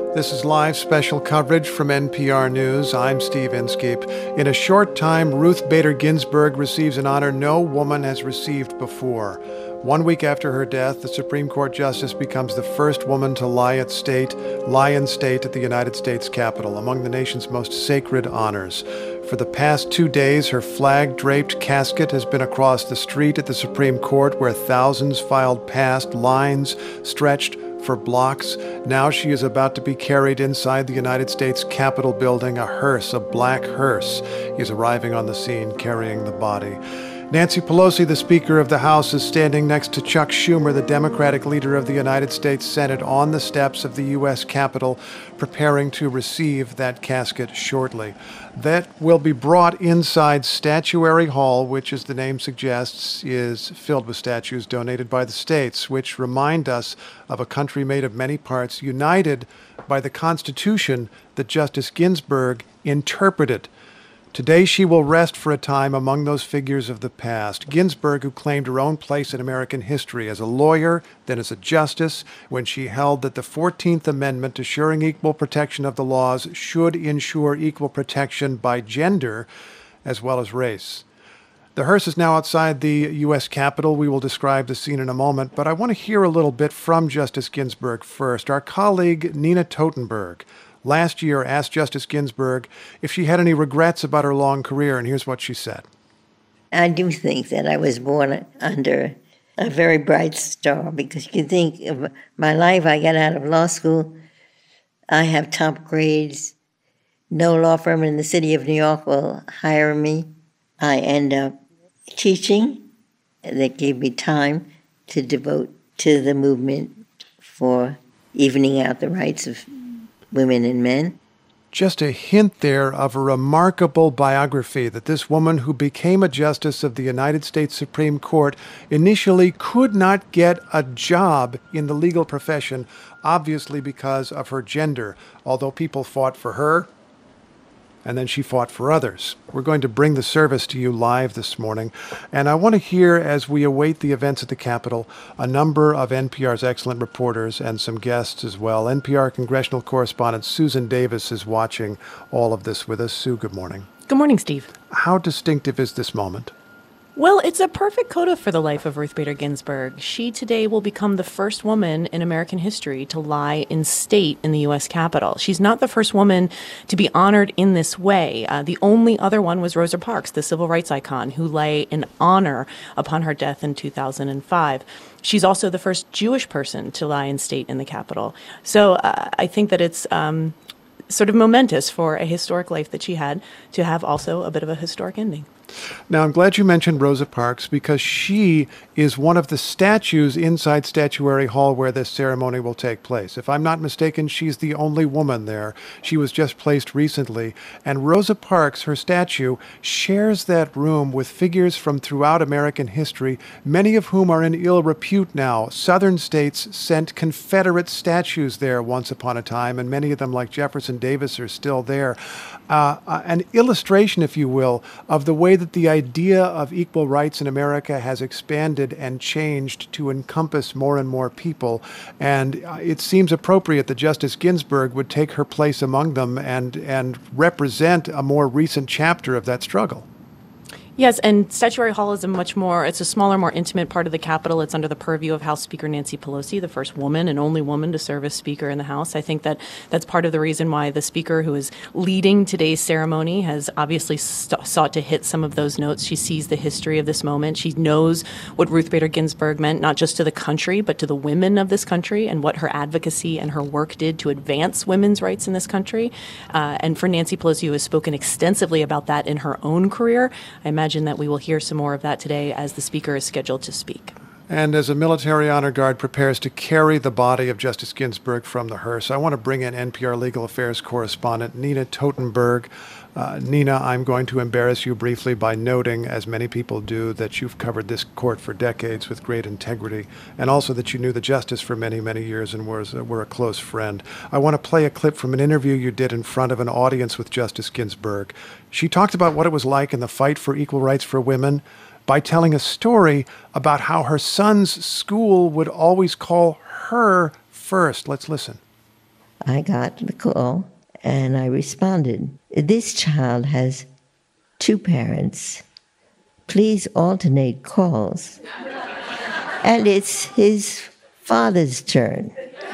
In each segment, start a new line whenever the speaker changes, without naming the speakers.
This is live special coverage from NPR News. I'm Steve Inskeep. In a short time, Ruth Bader Ginsburg receives an honor no woman has received before. 1 week after her death, the Supreme Court Justice becomes the first woman to lie in state at the United States Capitol, among the nation's most sacred honors. For the past 2 days, her flag-draped casket has been across the street at the Supreme Court, where thousands filed past, lines stretched for blocks. Now she is about to be carried inside the United States Capitol building, a hearse, a black hearse. He is arriving on the scene carrying the body. Nancy Pelosi, the Speaker of the House, is standing next to Chuck Schumer, the Democratic leader of the United States Senate, on the steps of the U.S. Capitol, preparing to receive that casket shortly. That will be brought inside Statuary Hall, which, as the name suggests, is filled with statues donated by the states, which remind us of a country made of many parts, united by the Constitution that Justice Ginsburg interpreted. Today she will rest for a time among those figures of the past. Ginsburg, who claimed her own place in American history as a lawyer, then as a justice, when she held that the 14th Amendment, assuring equal protection of the laws, should ensure equal protection by gender as well as race. The hearse is now outside the U.S. Capitol. We will describe the scene in a moment, but I want to hear a little bit from Justice Ginsburg first. Our colleague Nina Totenberg last year asked Justice Ginsburg if she had any regrets about her long career, and here's what she said.
I do think that I was born under a very bright star, because you can think of my life. I got out of law school. I have top grades. No law firm in the city of New York will hire me. I end up teaching. That gave me time to devote to the movement for evening out the rights of women and men.
Just a hint there of a remarkable biography that this woman who became a justice of the United States Supreme Court initially could not get a job in the legal profession, obviously because of her gender, although people fought for her, and then she fought for others. We're going to bring the service to you live this morning, and I want to hear, as we await the events at the Capitol, a number of NPR's excellent reporters and some guests as well. NPR congressional correspondent Susan Davis is watching all of this with us. Sue, good morning.
Good morning, Steve.
How distinctive is this moment?
Well, it's a perfect coda for the life of Ruth Bader Ginsburg. She today will become the first woman in American history to lie in state in the U.S. Capitol. She's not the first woman to be honored in this way. The only other one was Rosa Parks, the civil rights icon, who lay in honor upon her death in 2005. She's also the first Jewish person to lie in state in the Capitol. So I think that it's sort of momentous for a historic life that she had to have also a bit of a historic ending.
Now, I'm glad you mentioned Rosa Parks, because she is one of the statues inside Statuary Hall where this ceremony will take place. If I'm not mistaken, she's the only woman there. She was just placed recently. And Rosa Parks, her statue, shares that room with figures from throughout American history, many of whom are in ill repute now. Southern states sent Confederate statues there once upon a time, and many of them, like Jefferson Davis, are still there. An illustration, if you will, of the way that the idea of equal rights in America has expanded and changed to encompass more and more people. And it seems appropriate that Justice Ginsburg would take her place among them and represent a more recent chapter of that struggle.
Yes, and Statuary Hall is it's a smaller, more intimate part of the Capitol. It's under the purview of House Speaker Nancy Pelosi, the first woman and only woman to serve as Speaker in the House. I think that's part of the reason why the Speaker, who is leading today's ceremony, has obviously sought to hit some of those notes. She sees the history of this moment. She knows what Ruth Bader Ginsburg meant, not just to the country, but to the women of this country, and what her advocacy and her work did to advance women's rights in this country. And for Nancy Pelosi, who has spoken extensively about that in her own career, I imagine that we will hear some more of that today as the Speaker is scheduled to speak.
And as a military honor guard prepares to carry the body of Justice Ginsburg from the hearse, I want to bring in NPR legal affairs correspondent Nina Totenberg. Nina, I'm going to embarrass you briefly by noting, as many people do, that you've covered this court for decades with great integrity, and also that you knew the justice for many, many years and were a close friend. I want to play a clip from an interview you did in front of an audience with Justice Ginsburg. She talked about what it was like in the fight for equal rights for women by telling a story about how her son's school would always call her first. Let's listen.
I got the call and I responded. This child has 2 parents. Please alternate calls. And it's his father's turn.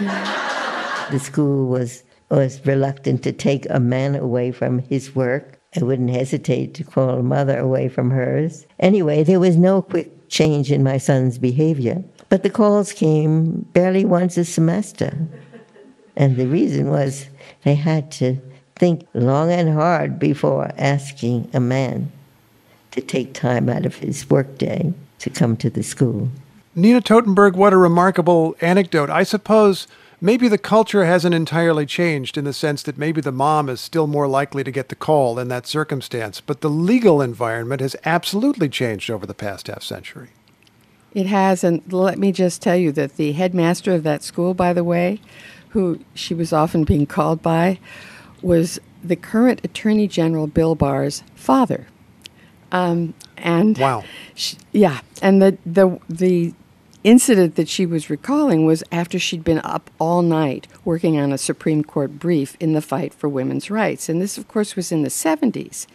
The school was reluctant to take a man away from his work. I wouldn't hesitate to call a mother away from hers. Anyway, there was no quick change in my son's behavior, but the calls came barely once a semester. And the reason was they had to think long and hard before asking a man to take time out of his workday to come to the school.
Nina Totenberg, what a remarkable anecdote. I suppose maybe the culture hasn't entirely changed in the sense that maybe the mom is still more likely to get the call in that circumstance, but the legal environment has absolutely changed over the past half century.
It has, and let me just tell you that the headmaster of that school, by the way, who she was often being called by, was the current Attorney General Bill Barr's father. And
wow.
And the incident that she was recalling was after she'd been up all night working on a Supreme Court brief in the fight for women's rights. And this, of course, was in the 70s.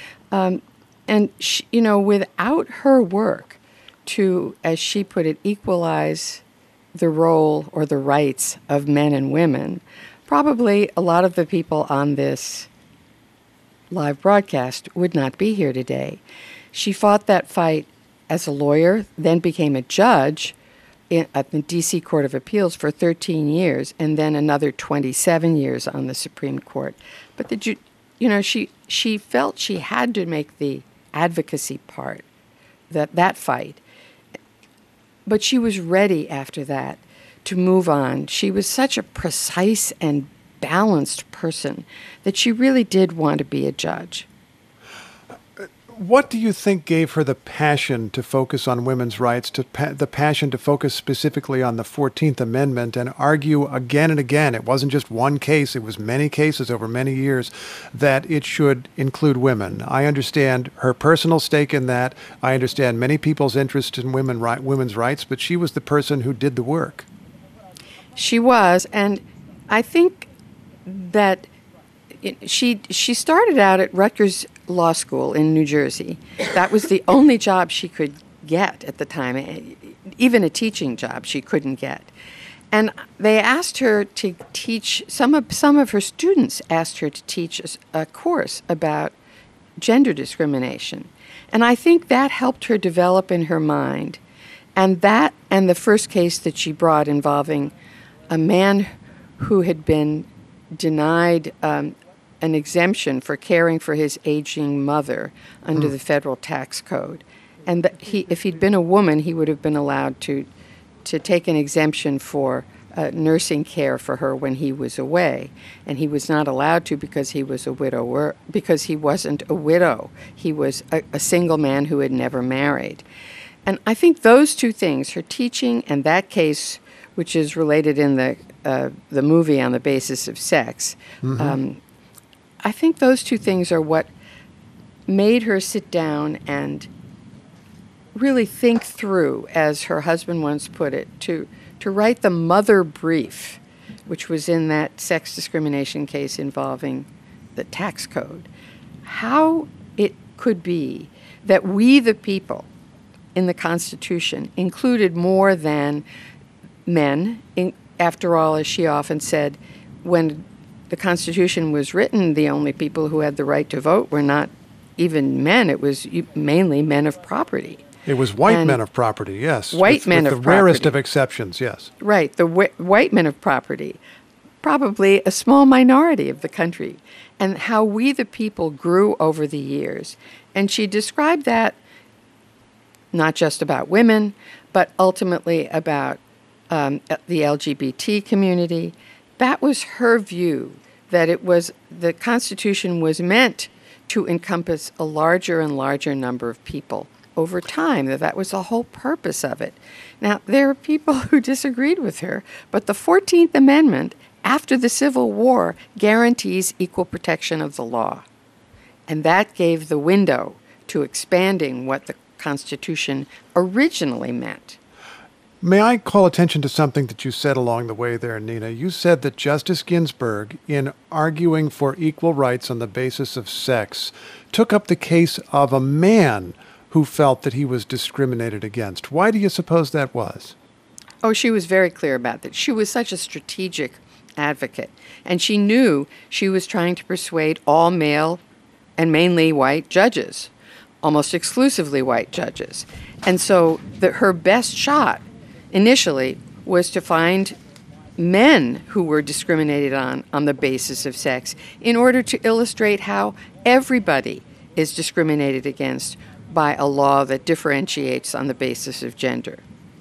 And, she, without her work to, as she put it, equalize the role or the rights of men and women, probably a lot of the people on this live broadcast would not be here today. She fought that fight as a lawyer, then became a judge at the D.C. Court of Appeals for 13 years, and then another 27 years on the Supreme Court. But she felt she had to make the advocacy part, that fight. But she was ready after that to move on. She was such a precise and balanced person that she really did want to be a judge.
What do you think gave her the passion to focus on women's rights, the passion to focus specifically on the 14th Amendment and argue again and again, it wasn't just one case, it was many cases over many years, that it should include women? I understand her personal stake in that. I understand many people's interest in women's rights, but she was the person who did the work. She
was, and I think that she started out at Rutgers Law School in New Jersey. That was the only job she could get at the time. Even a teaching job she couldn't get. And they asked her to teach, some of her students asked her to teach a course about gender discrimination. And I think that helped her develop in her mind. And that and the first case that she brought involving a man who had been denied an exemption for caring for his aging mother under the federal tax code. And if he'd been a woman, he would have been allowed to take an exemption for nursing care for her when he was away. And he was not allowed to because he was a widower, because he wasn't a widow. He was a single man who had never married. And I think those two things, her teaching and that case, which is related in the movie On the Basis of Sex, I think those two things are what made her sit down and really think through, as her husband once put it, to write the mother brief, which was in that sex discrimination case involving the tax code. How it could be that we, the people, in the Constitution, included more than men. After all, as she often said, when the Constitution was written, the only people who had the right to vote were not even men. It was mainly men of property.
It was white men of property, yes.
White men of property.
The rarest of exceptions, yes.
Right, the white men of property. Probably a small minority of the country. And how we, the people, grew over the years. And she described that not just about women, but ultimately about the LGBT community. That was her view, that the Constitution was meant to encompass a larger and larger number of people over time, that was the whole purpose of it. Now, there are people who disagreed with her, but the 14th Amendment, after the Civil War, guarantees equal protection of the law. And that gave the window to expanding what the Constitution originally meant.
May I call attention to something that you said along the way there, Nina? You said that Justice Ginsburg, in arguing for equal rights on the basis of sex, took up the case of a man who felt that he was discriminated against. Why do you suppose that was?
Oh, she was very clear about that. She was such a strategic advocate, and she knew she was trying to persuade all male and mainly white judges, almost exclusively white judges. And so her best shot initially was to find men who were discriminated on the basis of sex in order to illustrate how everybody is discriminated against by a law that differentiates on the basis of gender.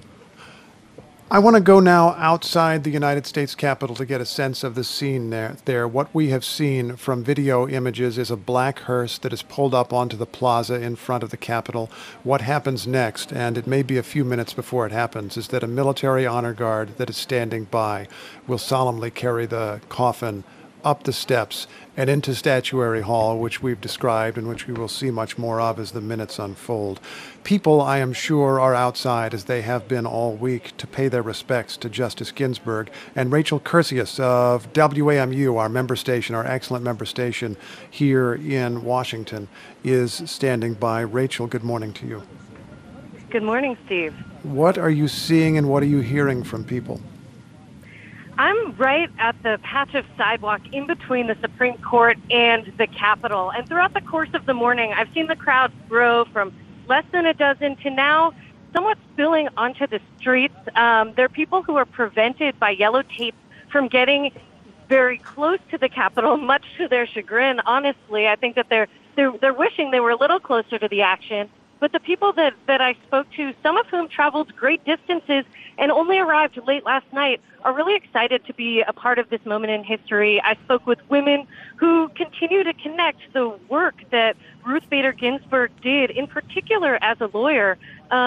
I want to go now outside the United States Capitol to get a sense of the scene there. What we have seen from video images is a black hearse that is pulled up onto the plaza in front of the Capitol. What happens next, and it may be a few minutes before it happens, is that a military honor guard that is standing by will solemnly carry the coffin up the steps and into Statuary Hall, which we've described and which we will see much more of as the minutes unfold. People, I am sure, are outside, as they have been all week, to pay their respects to Justice Ginsburg. And Rachel Cursius of WAMU, our member station, our excellent member station here in Washington, is standing by. Rachel, good morning to you.
Good morning, Steve.
What are you seeing and what are you hearing from people?
I'm right at the patch of sidewalk in between the Supreme Court and the Capitol. And throughout the course of the morning, I've seen the crowd grow from less than a dozen to now somewhat spilling onto the streets. There are people who are prevented by yellow tape from getting very close to the Capitol, much to their chagrin. Honestly, I think that they're wishing they were a little closer to the action. But the people that I spoke to, some of whom traveled great distances and only arrived late last night, are really excited to be a part of this moment in history. I spoke with women who continue to connect the work that Ruth Bader Ginsburg did, in particular as a lawyer,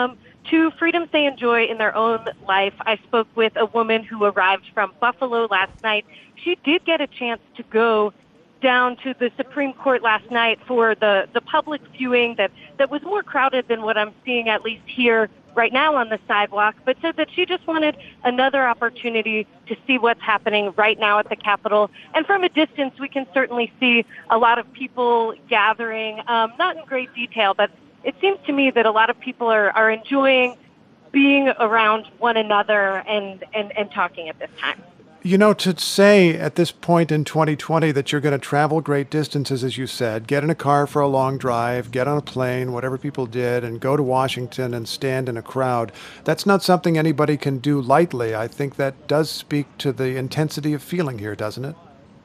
to freedoms they enjoy in their own life. I spoke with a woman who arrived from Buffalo last night. She did get a chance to go down to the Supreme Court last night for the public viewing that was more crowded than what I'm seeing, at least here right now on the sidewalk, but said that she just wanted another opportunity to see what's happening right now at the Capitol. And from a distance, we can certainly see a lot of people gathering, not in great detail, but it seems to me that a lot of people are enjoying being around one another and talking at this time.
You know, to say at this point in 2020 that you're going to travel great distances, as you said, get in a car for a long drive, get on a plane, whatever people did, and go to Washington and stand in a crowd, that's not something anybody can do lightly. I think that does speak to the intensity of feeling here, doesn't it?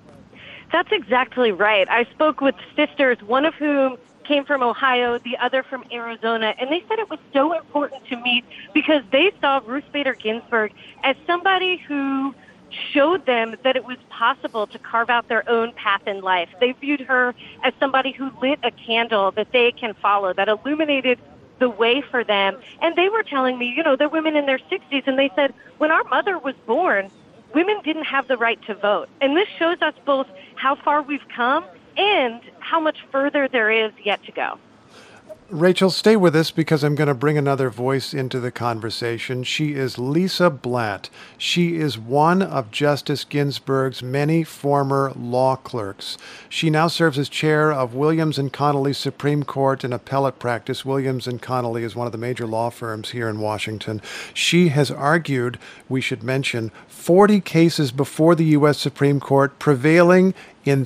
That's exactly right. I spoke with sisters, one of whom came from Ohio, the other from Arizona, and they said it was so important to meet because they saw Ruth Bader Ginsburg as somebody who showed them that it was possible to carve out their own path in life. They viewed her as somebody who lit a candle that they can follow, that illuminated the way for them. And they were telling me, you know, they're women in their 60s, and they said, when our mother was born, women didn't have the right to vote. And this shows us both how far we've come and how much further there is yet to go.
Rachel, stay with us because I'm going to bring another voice into the conversation. She is Lisa Blatt. She is one of Justice Ginsburg's many former law clerks. She now serves as chair of Williams & Connolly Supreme Court and Appellate Practice. Williams & Connolly is one of the major law firms here in Washington. She has argued, we should mention, 40 cases before the U.S. Supreme Court, prevailing in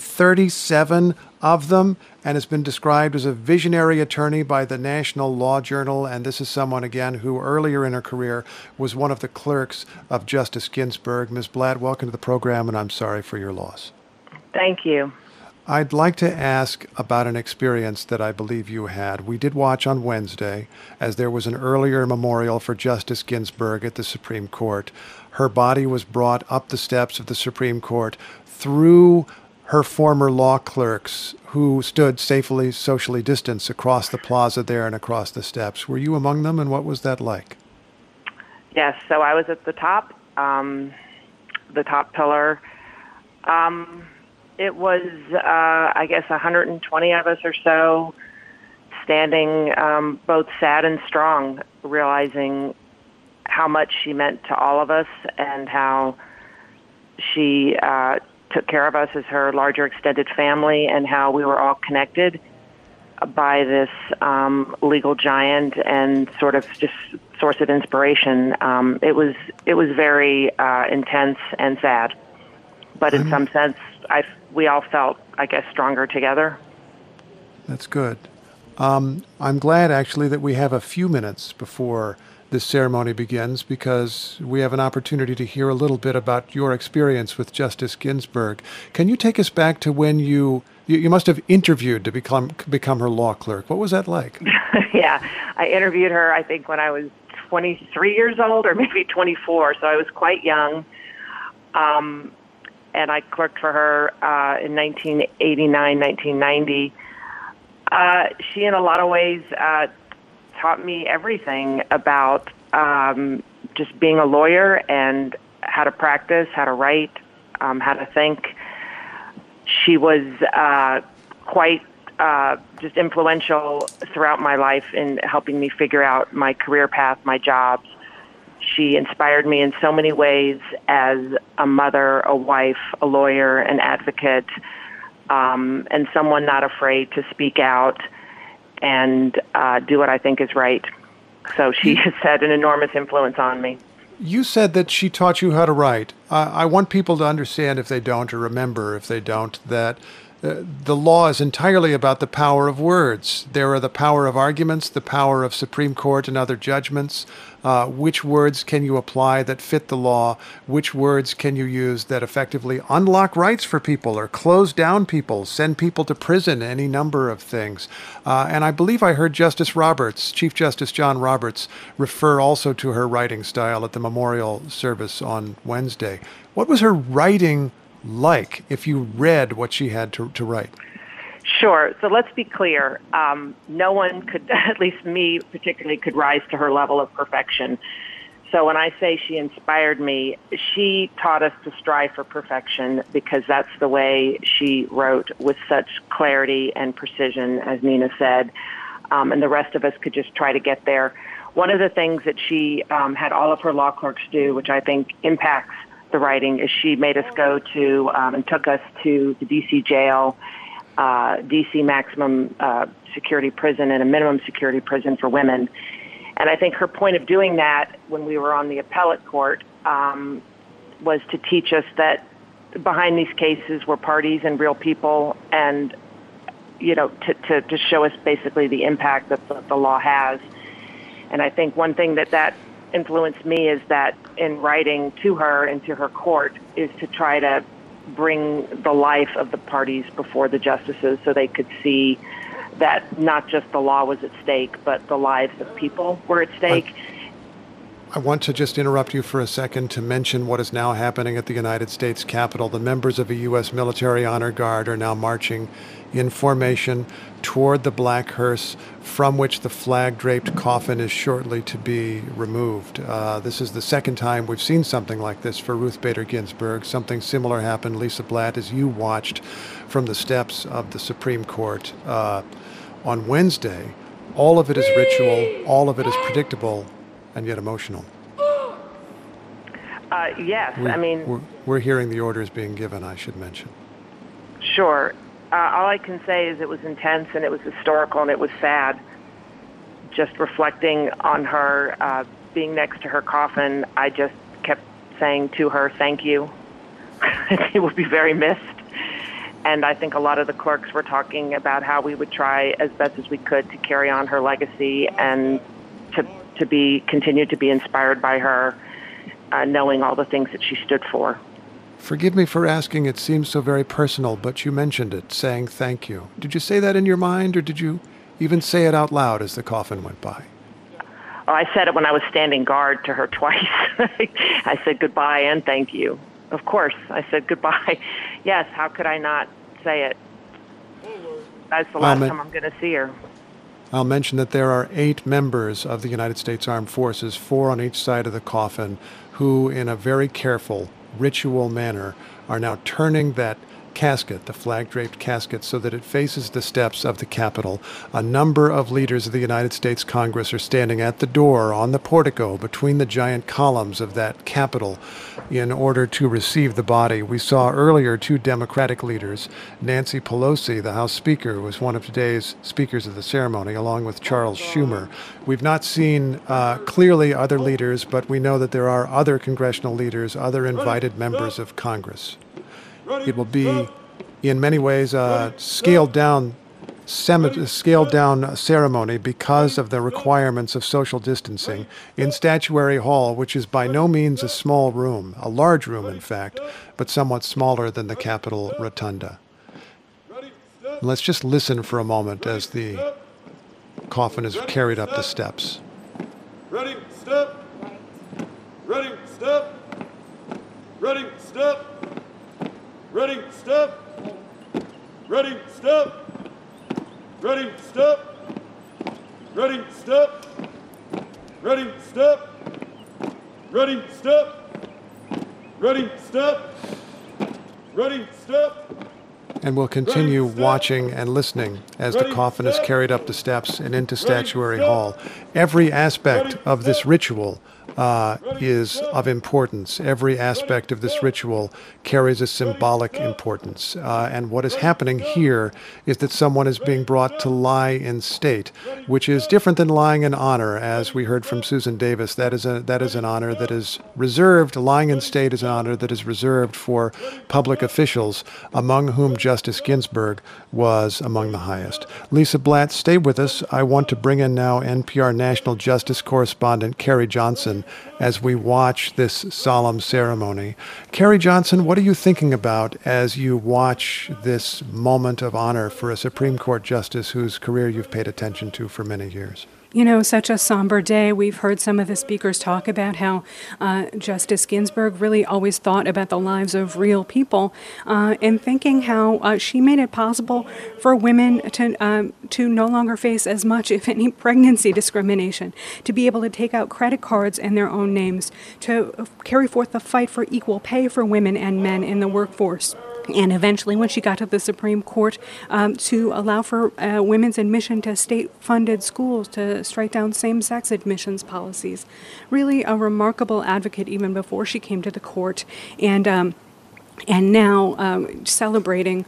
37 of them, and has been described as a visionary attorney by the National Law Journal. And this is someone, again, who earlier in her career was one of the clerks of Justice Ginsburg. Ms. Blatt, welcome to the program, and I'm sorry for your loss.
Thank you.
I'd like to ask about an experience that I believe you had. We did watch on Wednesday, as there was an earlier memorial for Justice Ginsburg at the Supreme Court. Her body was brought up the steps of the Supreme Court through her former law clerks who stood safely, socially distanced across the plaza there and across the steps. Were you among them, and what was that like?
Yes, so I was at the top pillar. It was, I guess, 120 of us or so standing, both sad and strong, realizing how much she meant to all of us and how she took care of us as her larger extended family, and how we were all connected by this legal giant and sort of just source of inspiration. It was very intense and sad, but in some sense, we all felt, I guess, stronger together.
That's good. I'm glad, actually, that we have a few minutes before this ceremony begins, because we have an opportunity to hear a little bit about your experience with Justice Ginsburg. Can you take us back to when you must have interviewed to become her law clerk? What was that like?
Yeah, I interviewed her, I think, when I was 23 years old or maybe 24, so I was quite young. And I clerked for her in 1989, 1990. She, in a lot of ways, taught me everything about just being a lawyer and how to practice, how to write, how to think. She was quite just influential throughout my life in helping me figure out my career path, my jobs. She inspired me in so many ways as a mother, a wife, a lawyer, an advocate, and someone not afraid to speak out and do what I think is right. So she has had an enormous influence on me.
You said that she taught you how to write. I want people to understand, if they don't, or remember if they don't, that the law is entirely about the power of words. There are the power of arguments, the power of Supreme Court and other judgments. Which words can you apply that fit the law? Which words can you use that effectively unlock rights for people or close down people, send people to prison, any number of things? And I believe I heard Justice Roberts, Chief Justice John Roberts, refer also to her writing style at the memorial service on Wednesday. What was her writing like, if you read what she had to write?
Sure. So let's be clear. No one could, at least me particularly, could rise to her level of perfection. So when I say she inspired me, she taught us to strive for perfection, because that's the way she wrote, with such clarity and precision, as Nina said, and the rest of us could just try to get there. One of the things that she had all of her law clerks do, which I think impacts the writing, is she made us go to and took us to the D.C. jail, D.C. maximum security prison, and a minimum security prison for women. And I think her point of doing that when we were on the appellate court was to teach us that behind these cases were parties and real people, and, you know, to show us basically the impact that the law has. And I think one thing that influenced me is that in writing to her and to her court is to try to bring the life of the parties before the justices, so they could see that not just the law was at stake, but the lives of people were at stake.
I want to just interrupt you for a second to mention what is now happening at the United States Capitol. The members of a U.S. military honor guard are now marching in formation toward the black hearse, from which the flag-draped coffin is shortly to be removed. This is the second time we've seen something like this for Ruth Bader Ginsburg. Something similar happened, Lisa Blatt, as you watched from the steps of the Supreme Court on Wednesday. All of it is ritual, all of it is predictable, and yet emotional.
Yes,
we're hearing the orders being given, I should mention.
Sure. All I can say is it was intense, and it was historical, and it was sad. Just reflecting on her, being next to her coffin, I just kept saying to her, thank you. It would be very missed. And I think a lot of the clerks were talking about how we would try as best as we could to carry on her legacy and to continue to be inspired by her, knowing all the things that she stood for.
Forgive me for asking, it seems so very personal, but you mentioned it, saying thank you. Did you say that in your mind, or did you even say it out loud as the coffin went by?
Oh, I said it when I was standing guard to her twice. I said goodbye and thank you. Of course, I said goodbye. Yes, how could I not say it? That's the last time I'm going to see her.
I'll mention that there are 8 members of the United States Armed Forces, 4 on each side of the coffin, who, in a very careful, ritual manner, are now turning that casket, the flag-draped casket, so that it faces the steps of the Capitol. A number of leaders of the United States Congress are standing at the door on the portico between the giant columns of that Capitol in order to receive the body. We saw earlier two Democratic leaders. Nancy Pelosi, the House Speaker, was one of today's speakers of the ceremony, along with Charles Schumer. We've not seen clearly other leaders, but we know that there are other congressional leaders, other invited members of Congress. It will be, in many ways, a scaled-down ceremony because of the requirements of social distancing in Statuary Hall, which is by no means a small room, a large room, in fact, but somewhat smaller than the Capitol Rotunda. Let's just listen for a moment as the coffin is carried up the steps.
Ready, step. Ready, step. Ready, step. Ready, step. Ready, step. Ready, step. Ready, step. Ready, step. Ready, step. Ready, step. Ready, step.
And we'll continue watching and listening as the coffin is carried up the steps and into Statuary Hall. Every aspect of this ritual is of importance. Every aspect of this ritual carries a symbolic importance. And what is happening here is that someone is being brought to lie in state, which is different than lying in honor, as we heard from Susan Davis. That is an honor that is reserved. Lying in state is an honor that is reserved for public officials, among whom Justice Ginsburg was among the highest. Lisa Blatt, stay with us. I want to bring in now NPR National Justice Correspondent Carrie Johnson as we watch this solemn ceremony. Carrie Johnson, what are you thinking about as you watch this moment of honor for a Supreme Court justice whose career you've paid attention to for many years?
You know, such a somber day. We've heard some of the speakers talk about how Justice Ginsburg really always thought about the lives of real people, and thinking how she made it possible for women to no longer face as much, if any, pregnancy discrimination, to be able to take out credit cards in their own names, to carry forth the fight for equal pay for women and men in the workforce. And eventually, when she got to the Supreme Court, to allow for women's admission to state-funded schools, to strike down same-sex admissions policies. Really a remarkable advocate even before she came to the court. And now celebrating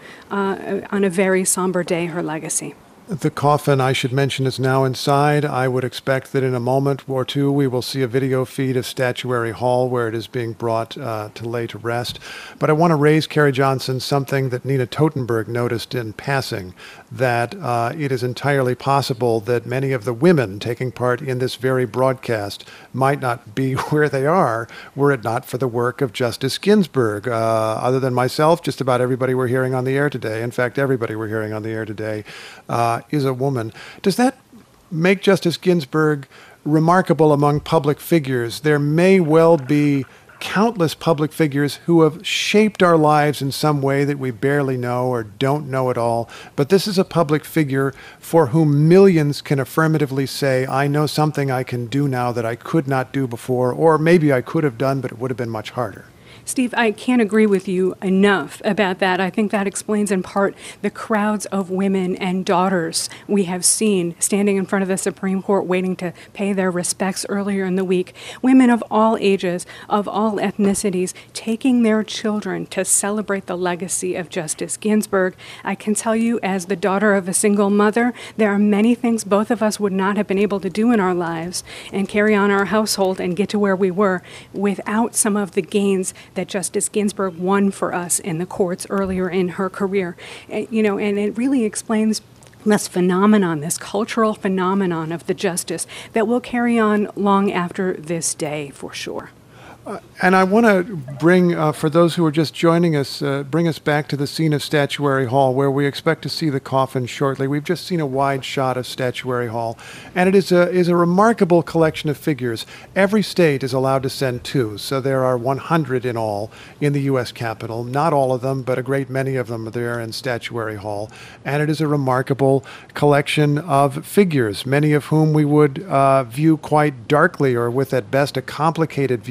on a very somber day her legacy.
The coffin, I should mention, is now inside. I would expect that in a moment or two we will see a video feed of Statuary Hall where it is being brought to lay to rest. But I want to raise, Carrie Johnson, something that Nina Totenberg noticed in passing, that it is entirely possible that many of the women taking part in this very broadcast might not be where they are were it not for the work of Justice Ginsburg. Other than myself, just about everybody we're hearing on the air today, in fact, everybody we're hearing on the air today, is a woman. Does that make Justice Ginsburg remarkable among public figures? There may well be countless public figures who have shaped our lives in some way that we barely know or don't know at all. But this is a public figure for whom millions can affirmatively say, I know something I can do now that I could not do before, or maybe I could have done, but it would have been much harder.
Steve, I can't agree with you enough about that. I think that explains in part the crowds of women and daughters we have seen standing in front of the Supreme Court waiting to pay their respects earlier in the week. Women of all ages, of all ethnicities, taking their children to celebrate the legacy of Justice Ginsburg. I can tell you, as the daughter of a single mother, there are many things both of us would not have been able to do in our lives and carry on our household and get to where we were without some of the gains that Justice Ginsburg won for us in the courts earlier in her career. And it really explains this phenomenon, this cultural phenomenon of the justice that will carry on long after this day, for sure.
And I want to bring, for those who are just joining us, bring us back to the scene of Statuary Hall, where we expect to see the coffin shortly. We've just seen a wide shot of Statuary Hall, and it is a remarkable collection of figures. Every state is allowed to send two, so there are 100 in all in the U.S. Capitol. Not all of them, but a great many of them are there in Statuary Hall. And it is a remarkable collection of figures, many of whom we would view quite darkly or with at best a complicated view today.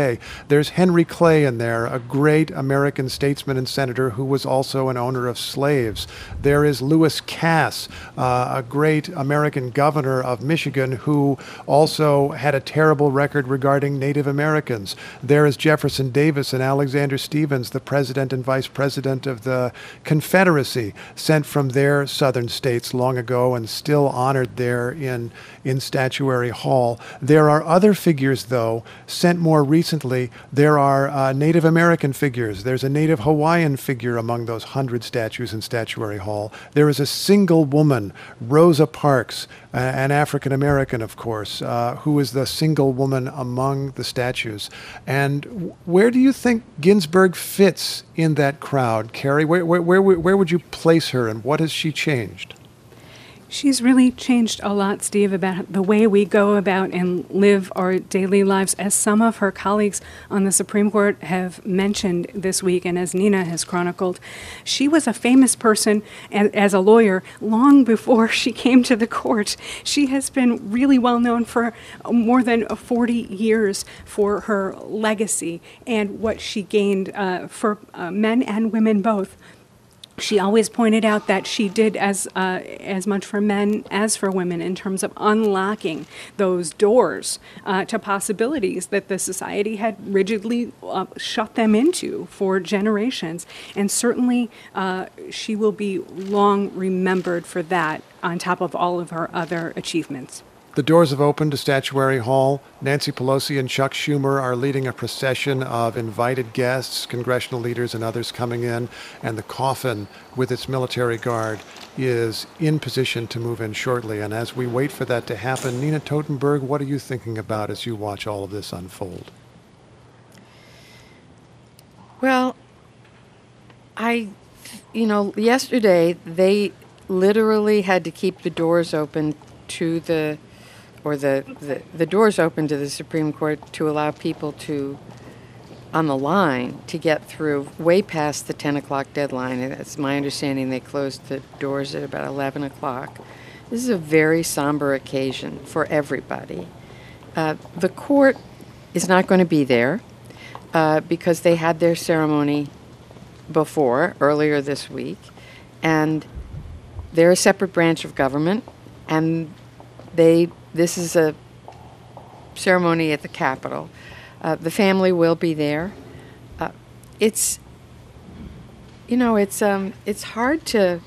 today. There's Henry Clay in there, a great American statesman and senator who was also an owner of slaves. There is Lewis Cass, a great American governor of Michigan who also had a terrible record regarding Native Americans. There is Jefferson Davis and Alexander Stephens, the president and vice president of the Confederacy, sent from their southern states long ago and still honored there in Statuary Hall. There are other figures, though, sent more recently. There are Native American figures. There's a Native Hawaiian figure among those 100 statues in Statuary Hall. There is a single woman, Rosa Parks, an African American, of course, who is the single woman among the statues. And where do you think Ginsburg fits in that crowd, Carrie? Where would you place her, and what has she changed?
She's really changed a lot, Steve, about the way we go about and live our daily lives. As some of her colleagues on the Supreme Court have mentioned this week, and as Nina has chronicled, she was a famous person as a lawyer long before she came to the court. She has been really well known for more than 40 years for her legacy and what she gained for men and women both. She always pointed out that she did as much for men as for women in terms of unlocking those doors to possibilities that the society had rigidly shut them into for generations. And certainly she will be long remembered for that, on top of all of her other achievements.
The doors have opened to Statuary Hall. Nancy Pelosi and Chuck Schumer are leading a procession of invited guests, congressional leaders and others coming in, and the coffin with its military guard is in position to move in shortly. And as we wait for that to happen, Nina Totenberg, what are you thinking about as you watch all of this unfold?
Well, yesterday they literally had to keep the doors open to the doors open to the Supreme Court to allow people on the line to get through way past the 10 o'clock deadline. And it's my understanding they closed the doors at about 11 o'clock. This is a very somber occasion for everybody. The court is not going to be there because they had their ceremony earlier this week, and they're a separate branch of government, and this is a ceremony at the Capitol. The family will be there. It's hard to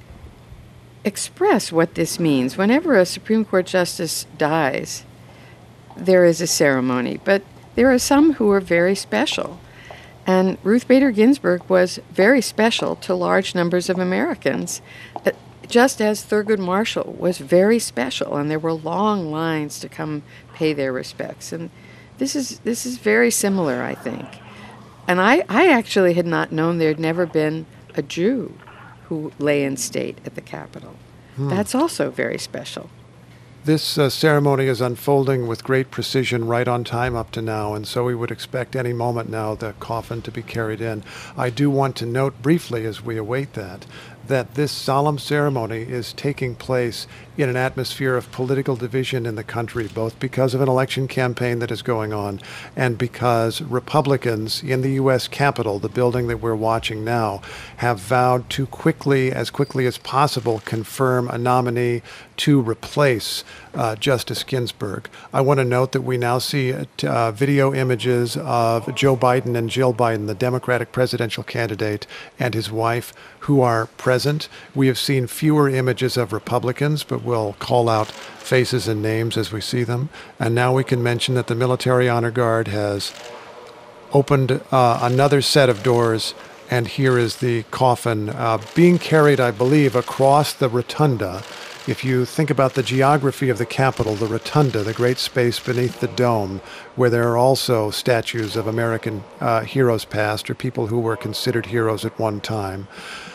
express what this means. Whenever a Supreme Court justice dies, there is a ceremony, but there are some who are very special. And Ruth Bader Ginsburg was very special to large numbers of Americans, just as Thurgood Marshall was very special, and there were long lines to come pay their respects. And this is very similar, I think. And I actually had not known there had never been a Jew who lay in state at the Capitol. That's also very special.
This ceremony is unfolding with great precision right on time up to now, and so we would expect any moment now the coffin to be carried in. I do want to note briefly as we await that this solemn ceremony is taking place in an atmosphere of political division in the country, both because of an election campaign that is going on and because Republicans in the U.S. Capitol, the building that we're watching now, have vowed to as quickly as possible, confirm a nominee to replace Justice Ginsburg. I want to note that we now see video images of Joe Biden and Jill Biden, the Democratic presidential candidate, and his wife, who are present. We have seen fewer images of Republicans, but we'll call out faces and names as we see them. And now we can mention that the Military Honor Guard has opened another set of doors, and here is the coffin being carried, I believe, across the rotunda. If you think about the geography of the Capitol, the rotunda, the great space beneath the dome, where there are also statues of American heroes past or people who were considered heroes at one time.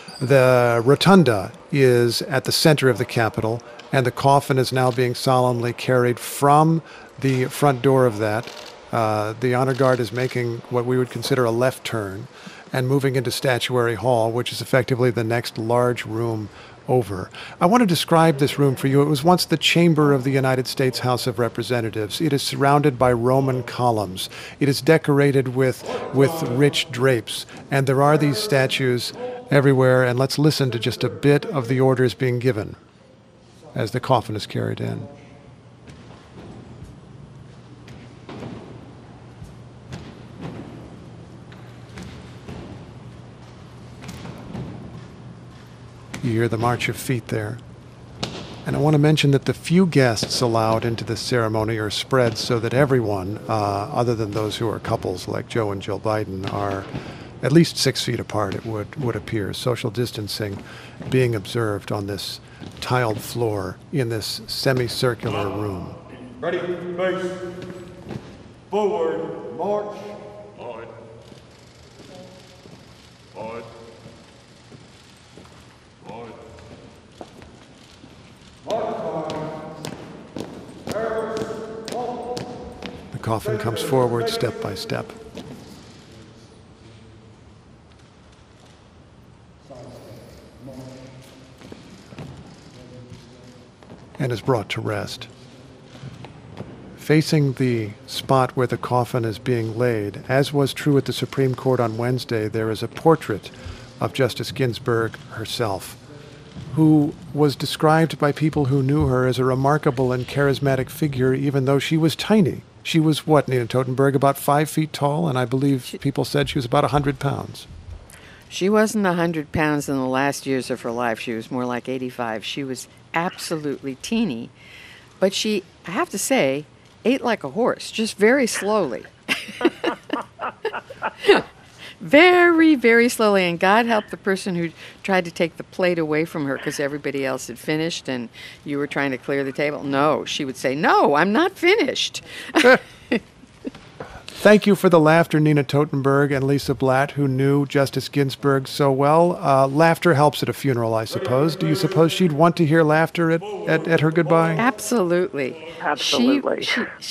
The rotunda is at the center of the Capitol, and the coffin is now being solemnly carried from the front door of that. The Honor Guard is making what we would consider a left turn and moving into Statuary Hall, which is effectively the next large room over. I want to describe this room for you. It was once the chamber of the United States House of Representatives. It is surrounded by Roman columns. It is decorated with rich drapes, and there are these statues everywhere. And let's listen to just a bit of the orders being given as the coffin is carried in. You hear the march of feet there. And I want to mention that the few guests allowed into this ceremony are spread so that everyone, other than those who are couples like Joe and Jill Biden, are at least 6 feet apart, it would appear. Social distancing being observed on this tiled floor in this semicircular room.
Ready, face, forward, march. On. On. On.
The coffin comes forward step by step. And is brought to rest. Facing the spot where the coffin is being laid, as was true at the Supreme Court on Wednesday, there is a portrait of Justice Ginsburg herself, who was described by people who knew her as a remarkable and charismatic figure, even though she was tiny. She was, what, Nina Totenberg, about 5 feet tall, and I believe people said she was about 100 pounds.
She wasn't 100 pounds in the last years of her life. She was more like 85. She was absolutely teeny. But she, I have to say, ate like a horse, just very slowly. Very, very slowly. And God help the person who tried to take the plate away from her because everybody else had finished and you were trying to clear the table. No, she would say, no, I'm not finished.
Thank you for the laughter, Nina Totenberg and Lisa Blatt, who knew Justice Ginsburg so well. Laughter helps at a funeral, I suppose. Do you suppose she'd want to hear laughter at her goodbye?
Absolutely.
Absolutely.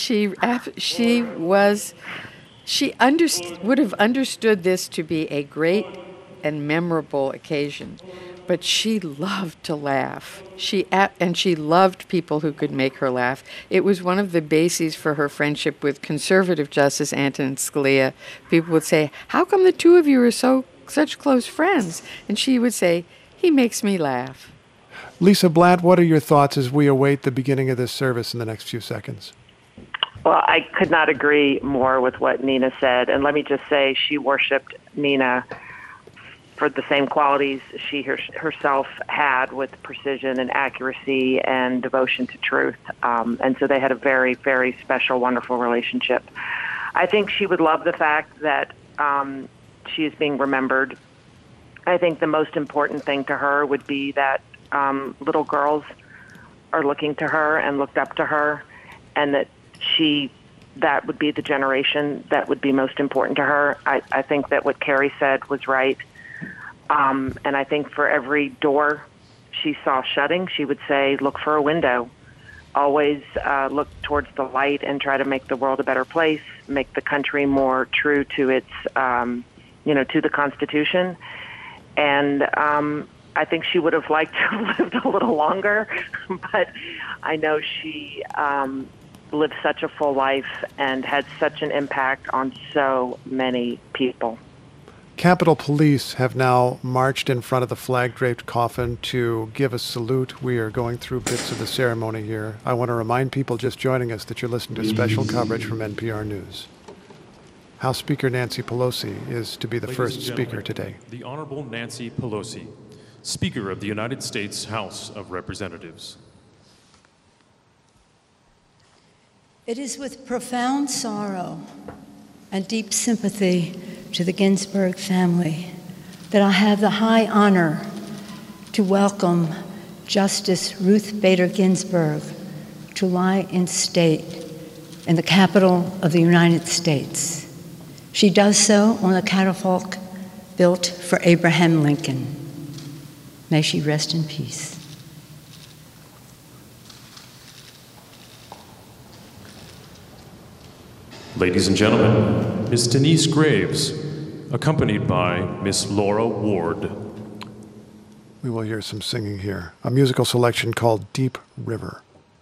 She would have understood this to be a great and memorable occasion, but she loved to laugh. And she loved people who could make her laugh. It was one of the bases for her friendship with conservative Justice Antonin Scalia. People would say, how come the two of you are such close friends? And she would say, he makes me laugh.
Lisa Blatt, what are your thoughts as we await the beginning of this service in the next few seconds?
Well, I could not agree more with what Nina said. And let me just say, she worshipped Nina for the same qualities she herself had with precision and accuracy and devotion to truth. And so they had a very, very special, wonderful relationship. I think she would love the fact that she is being remembered. I think the most important thing to her would be that little girls are looking to her and looked up to her, and that would be the generation that would be most important to her. I think that what Carrie said was right. And I think for every door she saw shutting, she would say, look for a window. Always look towards the light and try to make the world a better place, make the country more true to its, to the Constitution. And I think she would have liked to have lived a little longer, but I know she lived such a full life and had such an impact on so many people.
Capitol Police have now marched in front of the flag-draped coffin to give a salute. We are going through bits of the ceremony here. I want to remind people just joining us that you're listening to special coverage from NPR News. House Speaker Nancy Pelosi is to be the first speaker today.
The Honorable Nancy Pelosi, Speaker of the United States House of Representatives.
It is with profound sorrow and deep sympathy to the Ginsburg family that I have the high honor to welcome Justice Ruth Bader Ginsburg to lie in state in the Capitol of the United States. She does so on a catafalque built for Abraham Lincoln. May she rest in peace.
Ladies and gentlemen, Ms. Denise Graves, accompanied by Ms. Laura Ward.
We will hear some singing here. A musical selection called Deep River.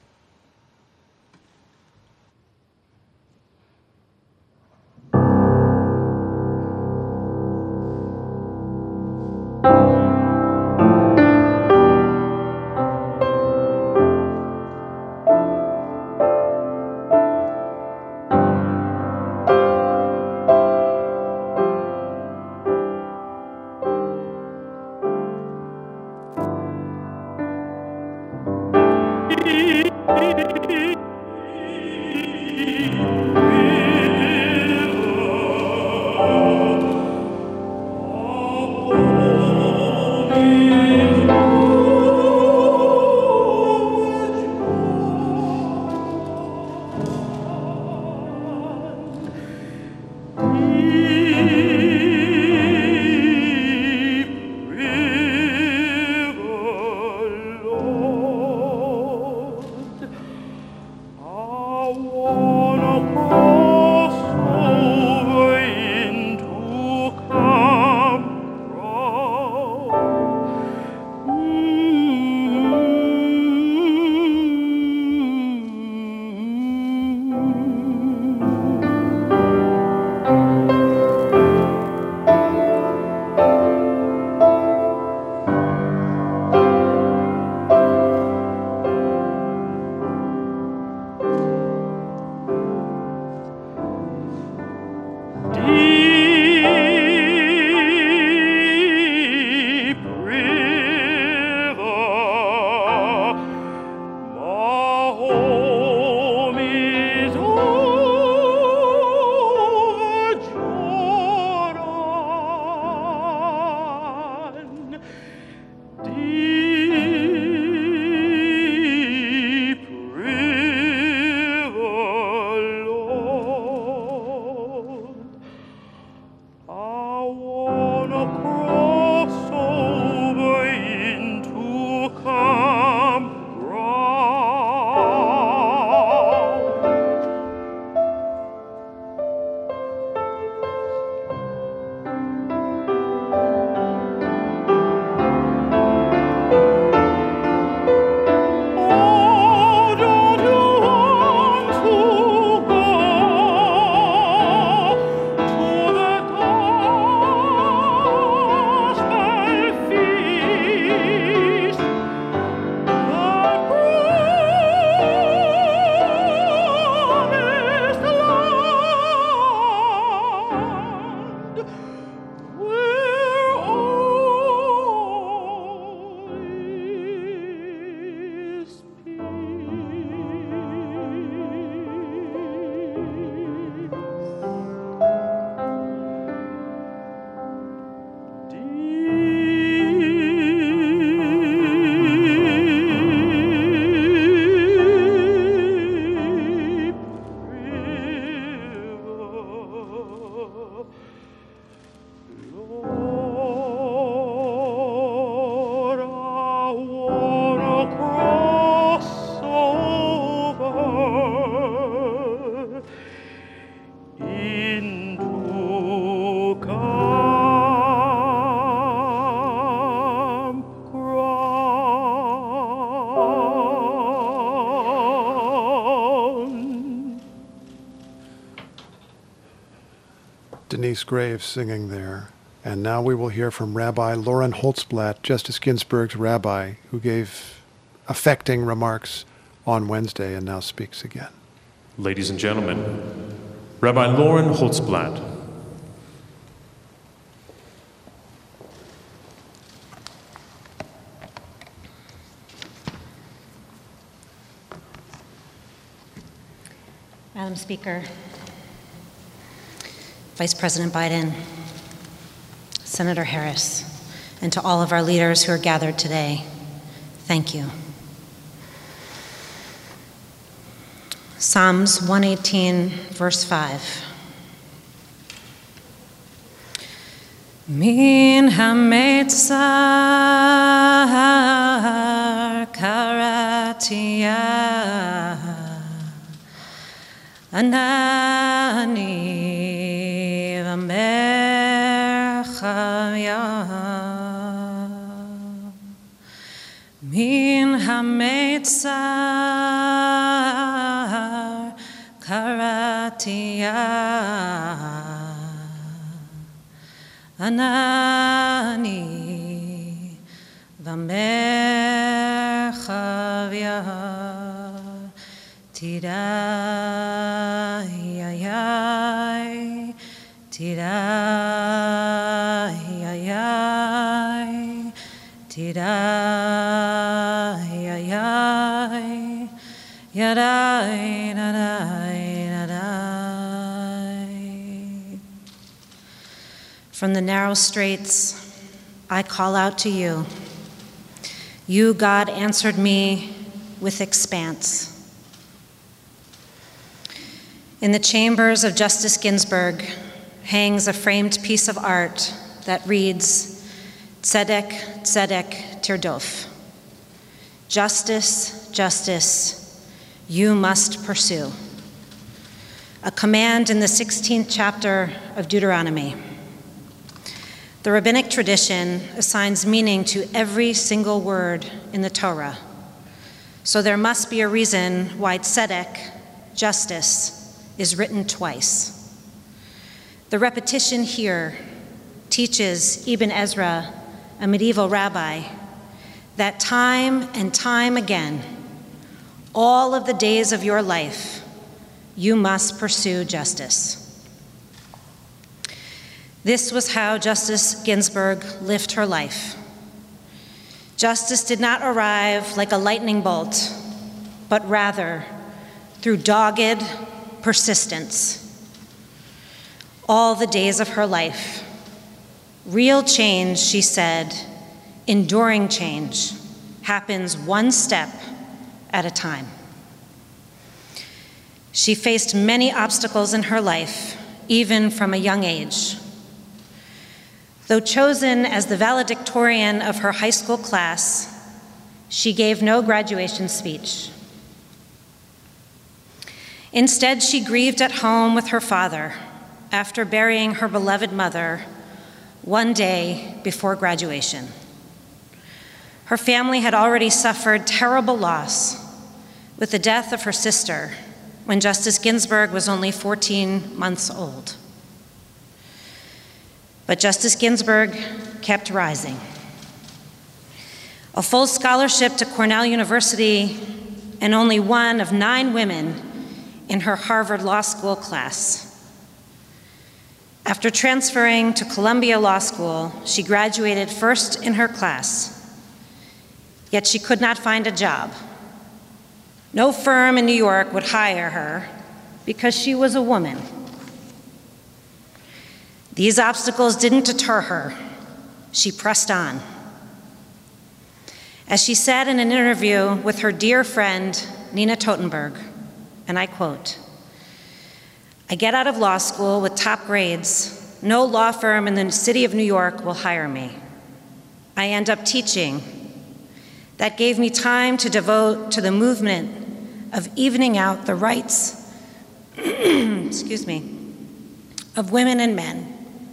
Denise Graves singing there. And now we will hear from Rabbi Loren Holtzblatt, Justice Ginsburg's rabbi, who gave affecting remarks on Wednesday and now speaks again.
Ladies and gentlemen, Rabbi Loren Holtzblatt.
Madam Speaker, Vice President Biden, Senator Harris, and to all of our leaders who are gathered today, thank you. Psalms 118, verse 5. Min hametzar karatia Anani v'merchavya Min hametzar karatia anani v'merchavya tidayayay tidayayay tidayayay yaday naday naday. From the narrow straits, I call out to you. You, God, answered me with expanse. In the chambers of Justice Ginsburg hangs a framed piece of art that reads, Tzedek, Tzedek, Tirdof. Justice, justice, you must pursue. A command in the 16th chapter of Deuteronomy. The rabbinic tradition assigns meaning to every single word in the Torah. So there must be a reason why tzedek, justice, is written twice. The repetition here teaches Ibn Ezra, a medieval rabbi, that time and time again, all of the days of your life, you must pursue justice. This was how Justice Ginsburg lived her life. Justice did not arrive like a lightning bolt, but rather through dogged persistence. All the days of her life. Real change, she said, enduring change, happens one step at a time. She faced many obstacles in her life, even from a young age. Though chosen as the valedictorian of her high school class, she gave no graduation speech. Instead, she grieved at home with her father after burying her beloved mother one day before graduation. Her family had already suffered terrible loss with the death of her sister when Justice Ginsburg was only 14 months old. But Justice Ginsburg kept rising. A full scholarship to Cornell University and only one of 9 women in her Harvard Law School class. After transferring to Columbia Law School, she graduated first in her class, yet she could not find a job. No firm in New York would hire her because she was a woman. These obstacles didn't deter her. She pressed on. As she said in an interview with her dear friend, Nina Totenberg, and I quote, "I get out of law school with top grades. No law firm in the city of New York will hire me. I end up teaching. That gave me time to devote to the movement of evening out the rights, excuse me, of women and men.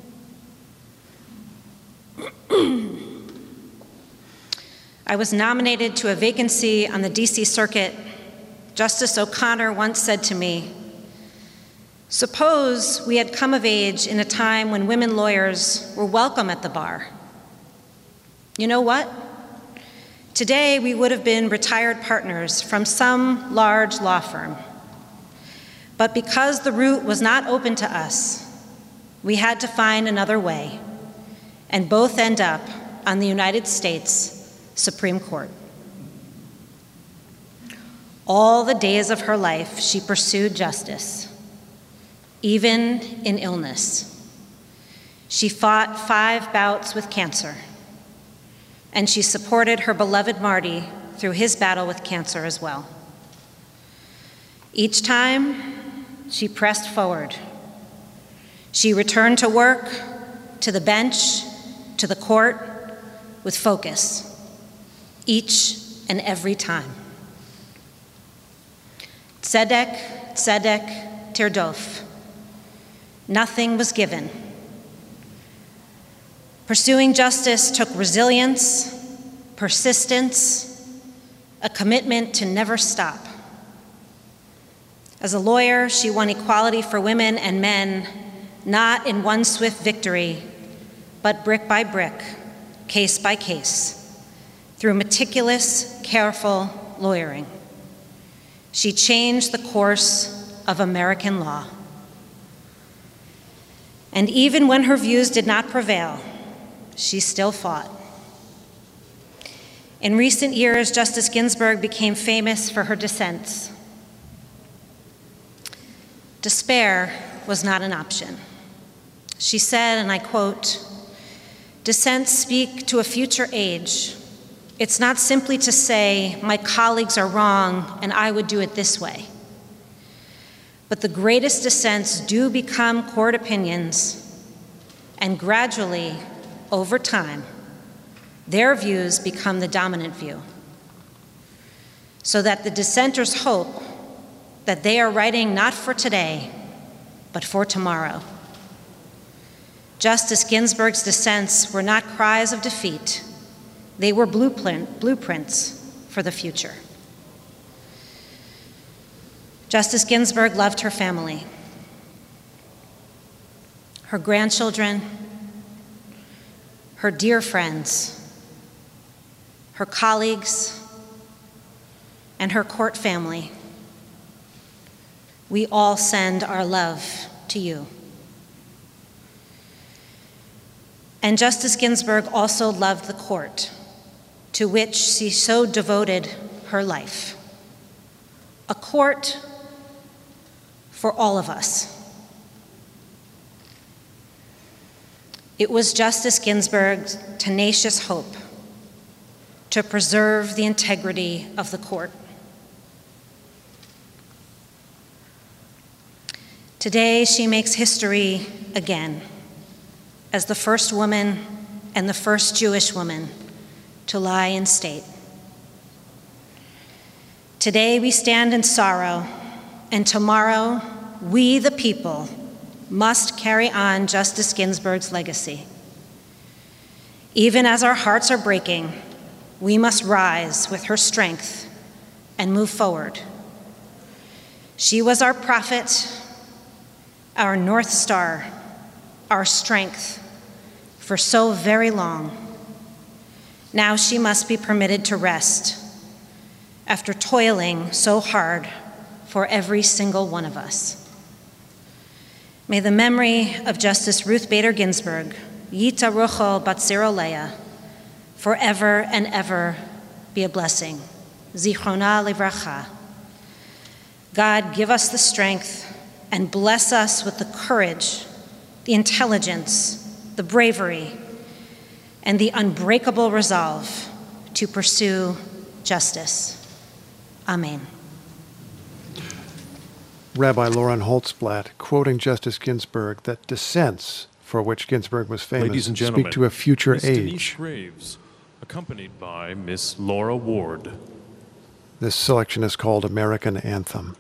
I was nominated to a vacancy on the DC Circuit. Justice O'Connor once said to me, suppose we had come of age in a time when women lawyers were welcome at the bar. You know what? Today we would have been retired partners from some large law firm. But because the route was not open to us, we had to find another way, and both end up on the United States Supreme Court. All the days of her life, she pursued justice, even in illness. She fought 5 bouts with cancer, and she supported her beloved Marty through his battle with cancer as well. Each time, she pressed forward. She returned to work, to the bench, to the court, with focus, each and every time. Tzedek, tzedek, tirdof. Nothing was given. Pursuing justice took resilience, persistence, a commitment to never stop. As a lawyer, she won equality for women and men, not in one swift victory, but brick by brick, case by case, through meticulous, careful lawyering. She changed the course of American law. And even when her views did not prevail, she still fought. In recent years, Justice Ginsburg became famous for her dissents. Despair was not an option. She said, and I quote, "Dissents speak to a future age. It's not simply to say, my colleagues are wrong and I would do it this way. But the greatest dissents do become court opinions, and gradually, over time, their views become the dominant view, so that the dissenters hope that they are writing not for today, but for tomorrow." Justice Ginsburg's dissents were not cries of defeat. They were blueprints for the future. Justice Ginsburg loved her family, her grandchildren, her dear friends, her colleagues, and her court family. We all send our love to you. And Justice Ginsburg also loved the court, to which she so devoted her life. A court for all of us. It was Justice Ginsburg's tenacious hope to preserve the integrity of the court. Today, she makes history again as the first woman and the first Jewish woman to lie in state. Today, we stand in sorrow, and tomorrow, we, the people, must carry on Justice Ginsburg's legacy. Even as our hearts are breaking, we must rise with her strength and move forward. She was our prophet, our North Star, our strength for so very long. Now she must be permitted to rest after toiling so hard for every single one of us. May the memory of Justice Ruth Bader Ginsburg, Yita Rochel Batziro Leah, forever and ever be a blessing. Zichrona Livracha. God, give us the strength and bless us with the courage, the intelligence, the bravery, and the unbreakable resolve to pursue justice. Amen.
Rabbi Lauren Holtzblatt, quoting Justice Ginsburg, that dissents for which Ginsburg was famous
Ladies and gentlemen,
speak to a future
Ms.
age.
Denise Graves, accompanied by Miss Laura Ward.
This selection is called American Anthem.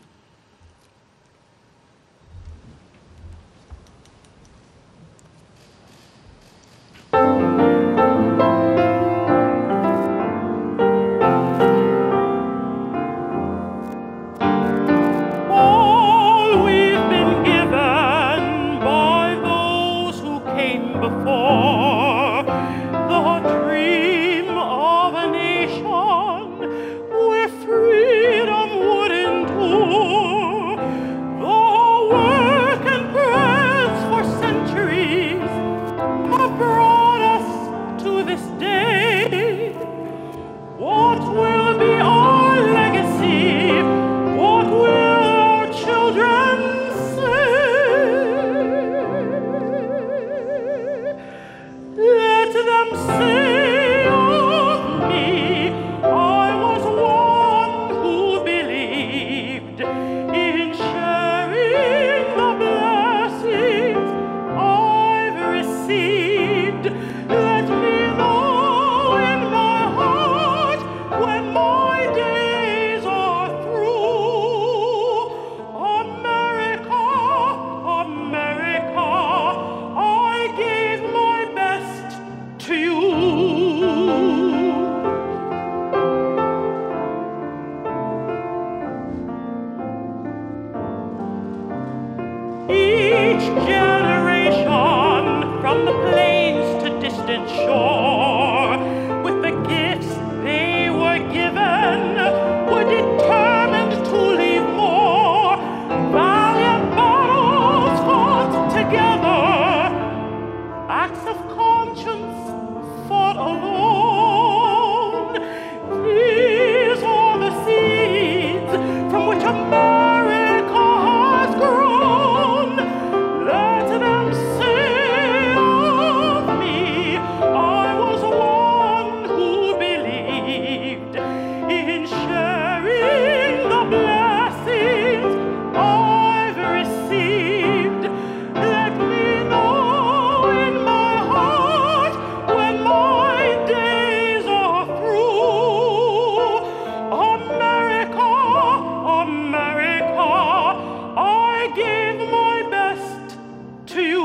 not alone. These are the seeds from which America has grown. Let them say of me, I was one who believed in sharing the blessings I've received. Let me know in my heart when my days are through. America, America, I give my best to you.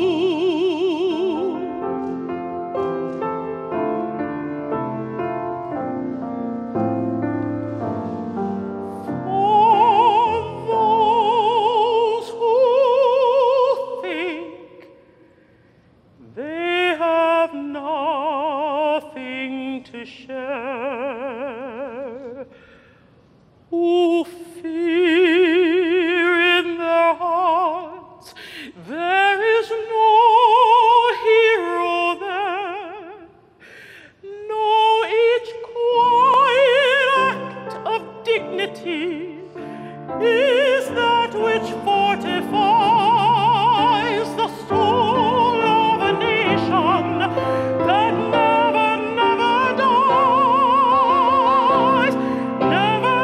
For those who think they have nothing to share, who fear in their hearts there is no hero there. Know each quiet act of dignity is that which fortifies the soul of a nation that never, never dies, never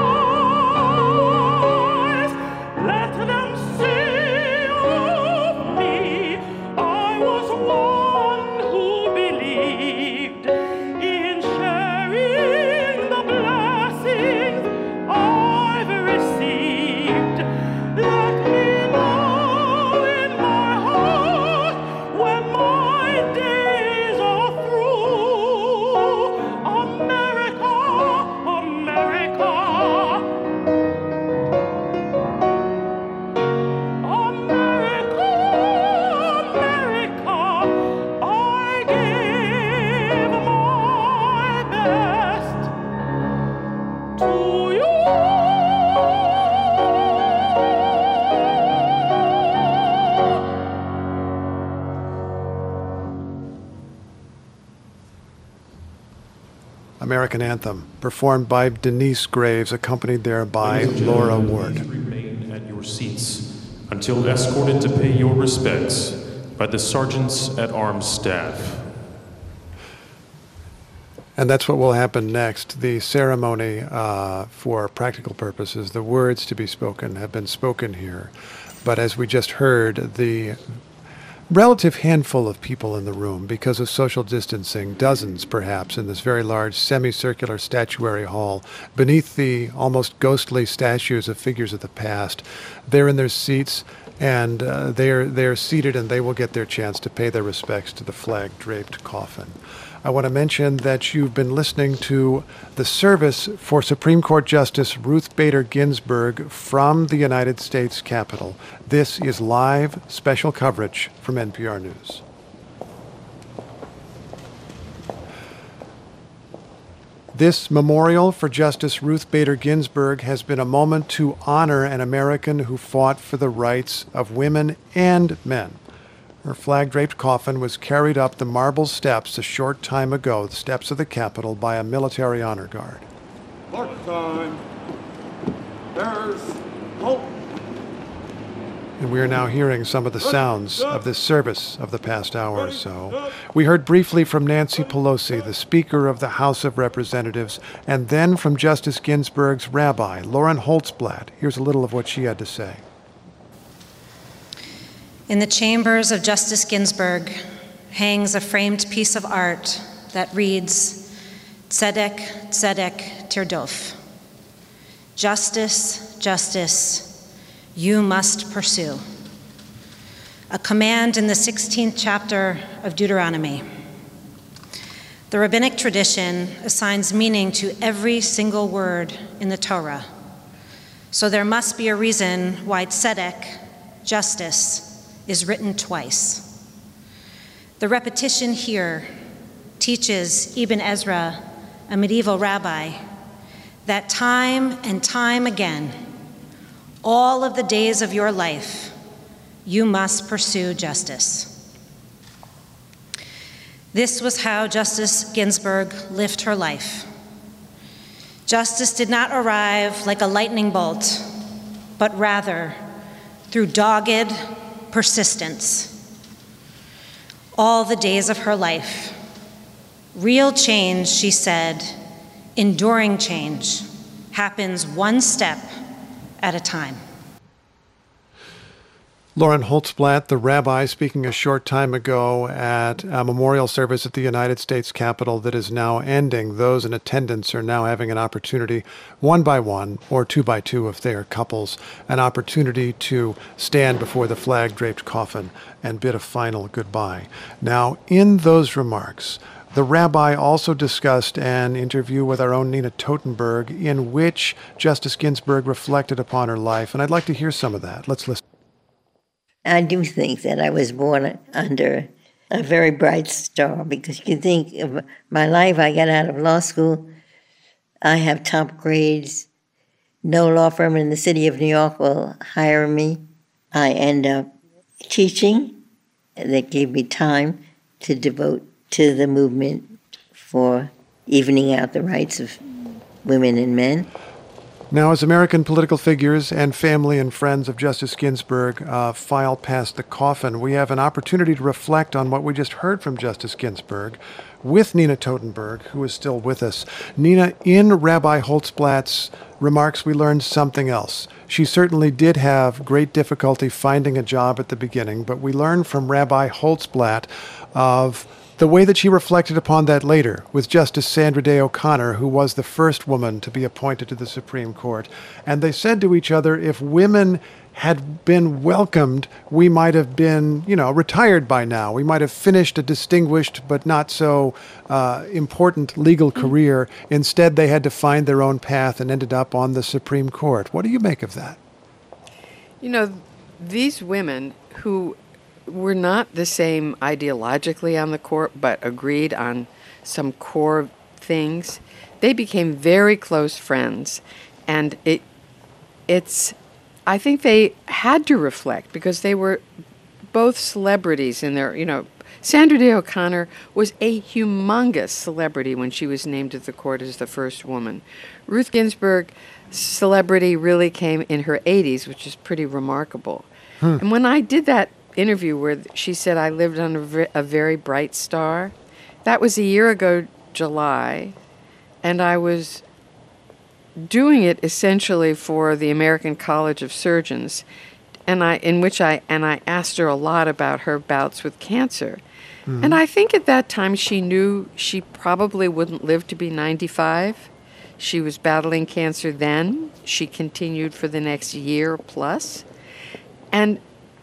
dies. Let them say of me, I was one who believed in sharing the blessings I've received. Let me know in my heart when my days are through. America, America, America, America, I give my best to you.
American Anthem, performed by Denise Graves, accompanied there by
Ladies and
Laura
gentlemen,
Ward.
please remain at your seats until escorted to pay your respects by the Sergeants at Arms staff.
And that's what will happen next. The ceremony, for practical purposes, the words to be spoken have been spoken here. But as we just heard, the relative handful of people in the room, because of social distancing, dozens perhaps, in this very large semicircular statuary hall, beneath the almost ghostly statues of figures of the past, they're in their seats, and they're seated, and they will get their chance to pay their respects to the flag-draped coffin. I want to mention that you've been listening to the service for Supreme Court Justice Ruth Bader Ginsburg from the United States Capitol. This is live special coverage from NPR News. This memorial for Justice Ruth Bader Ginsburg has been a moment to honor an American who fought for the rights of women and men. Her flag-draped coffin was carried up the marble steps a short time ago, the steps of the Capitol, by a military honor guard.
Mark time. There's hope.
And we are now hearing some of the sounds of this service of the past hour or so. We heard briefly from Nancy Pelosi, the Speaker of the House of Representatives, and then from Justice Ginsburg's rabbi, Lauren Holtzblatt. Here's a little of what she had to say.
In the chambers of Justice Ginsburg hangs a framed piece of art that reads, Tzedek, Tzedek, Tirdof. Justice, justice, you must pursue. A command in the 16th chapter of Deuteronomy. The rabbinic tradition assigns meaning to every single word in the Torah. So there must be a reason why tzedek, justice, is written twice. The repetition here teaches Ibn Ezra, a medieval rabbi, that time and time again, all of the days of your life, you must pursue justice. This was how Justice Ginsburg lived her life. Justice did not arrive like a lightning bolt, but rather through dogged persistence. All the days of her life. Real change, she said, enduring change, happens one step at a time.
Lauren Holtzblatt, the rabbi, speaking a short time ago at a memorial service at the United States Capitol that is now ending. Those in attendance are now having an opportunity, one by one, or two by two if they are couples, an opportunity to stand before the flag-draped coffin and bid a final goodbye. Now, in those remarks, the rabbi also discussed an interview with our own Nina Totenberg in which Justice Ginsburg reflected upon her life, and I'd like to hear some of that. Let's listen.
I do think that I was born under a very bright star, because you can think of my life. I got out of law school. I have top grades. No law firm in the city of New York will hire me. I end up teaching. That gave me time to devote to the movement for evening out the rights of women and men.
Now, as American political figures and family and friends of Justice Ginsburg file past the coffin, we have an opportunity to reflect on what we just heard from Justice Ginsburg with Nina Totenberg, who is still with us. Nina, in Rabbi Holtzblatt's remarks, we learned something else. She certainly did have great difficulty finding a job at the beginning, but we learned from Rabbi Holtzblatt of the way that she reflected upon that later with Justice Sandra Day O'Connor, who was the first woman to be appointed to the Supreme Court. And they said to each other, if women had been welcomed, we might have been, retired by now. We might have finished a distinguished but not so important legal career. Instead, they had to find their own path and ended up on the Supreme Court. What do you make of that?
These women who were not the same ideologically on the court, but agreed on some core things, they became very close friends. And I think they had to reflect, because they were both celebrities in their, Sandra Day O'Connor was a humongous celebrity when she was named to the court as the first woman. Ruth Ginsburg, celebrity really came in her 80s, which is pretty remarkable. And when I did that interview where she said I lived under a very bright star, that was a year ago, July, and I was doing it essentially for the American College of Surgeons, and I asked her a lot about her bouts with cancer. And I think at that time she knew she probably wouldn't live to be 95. She was battling cancer then. She continued for the next year plus. And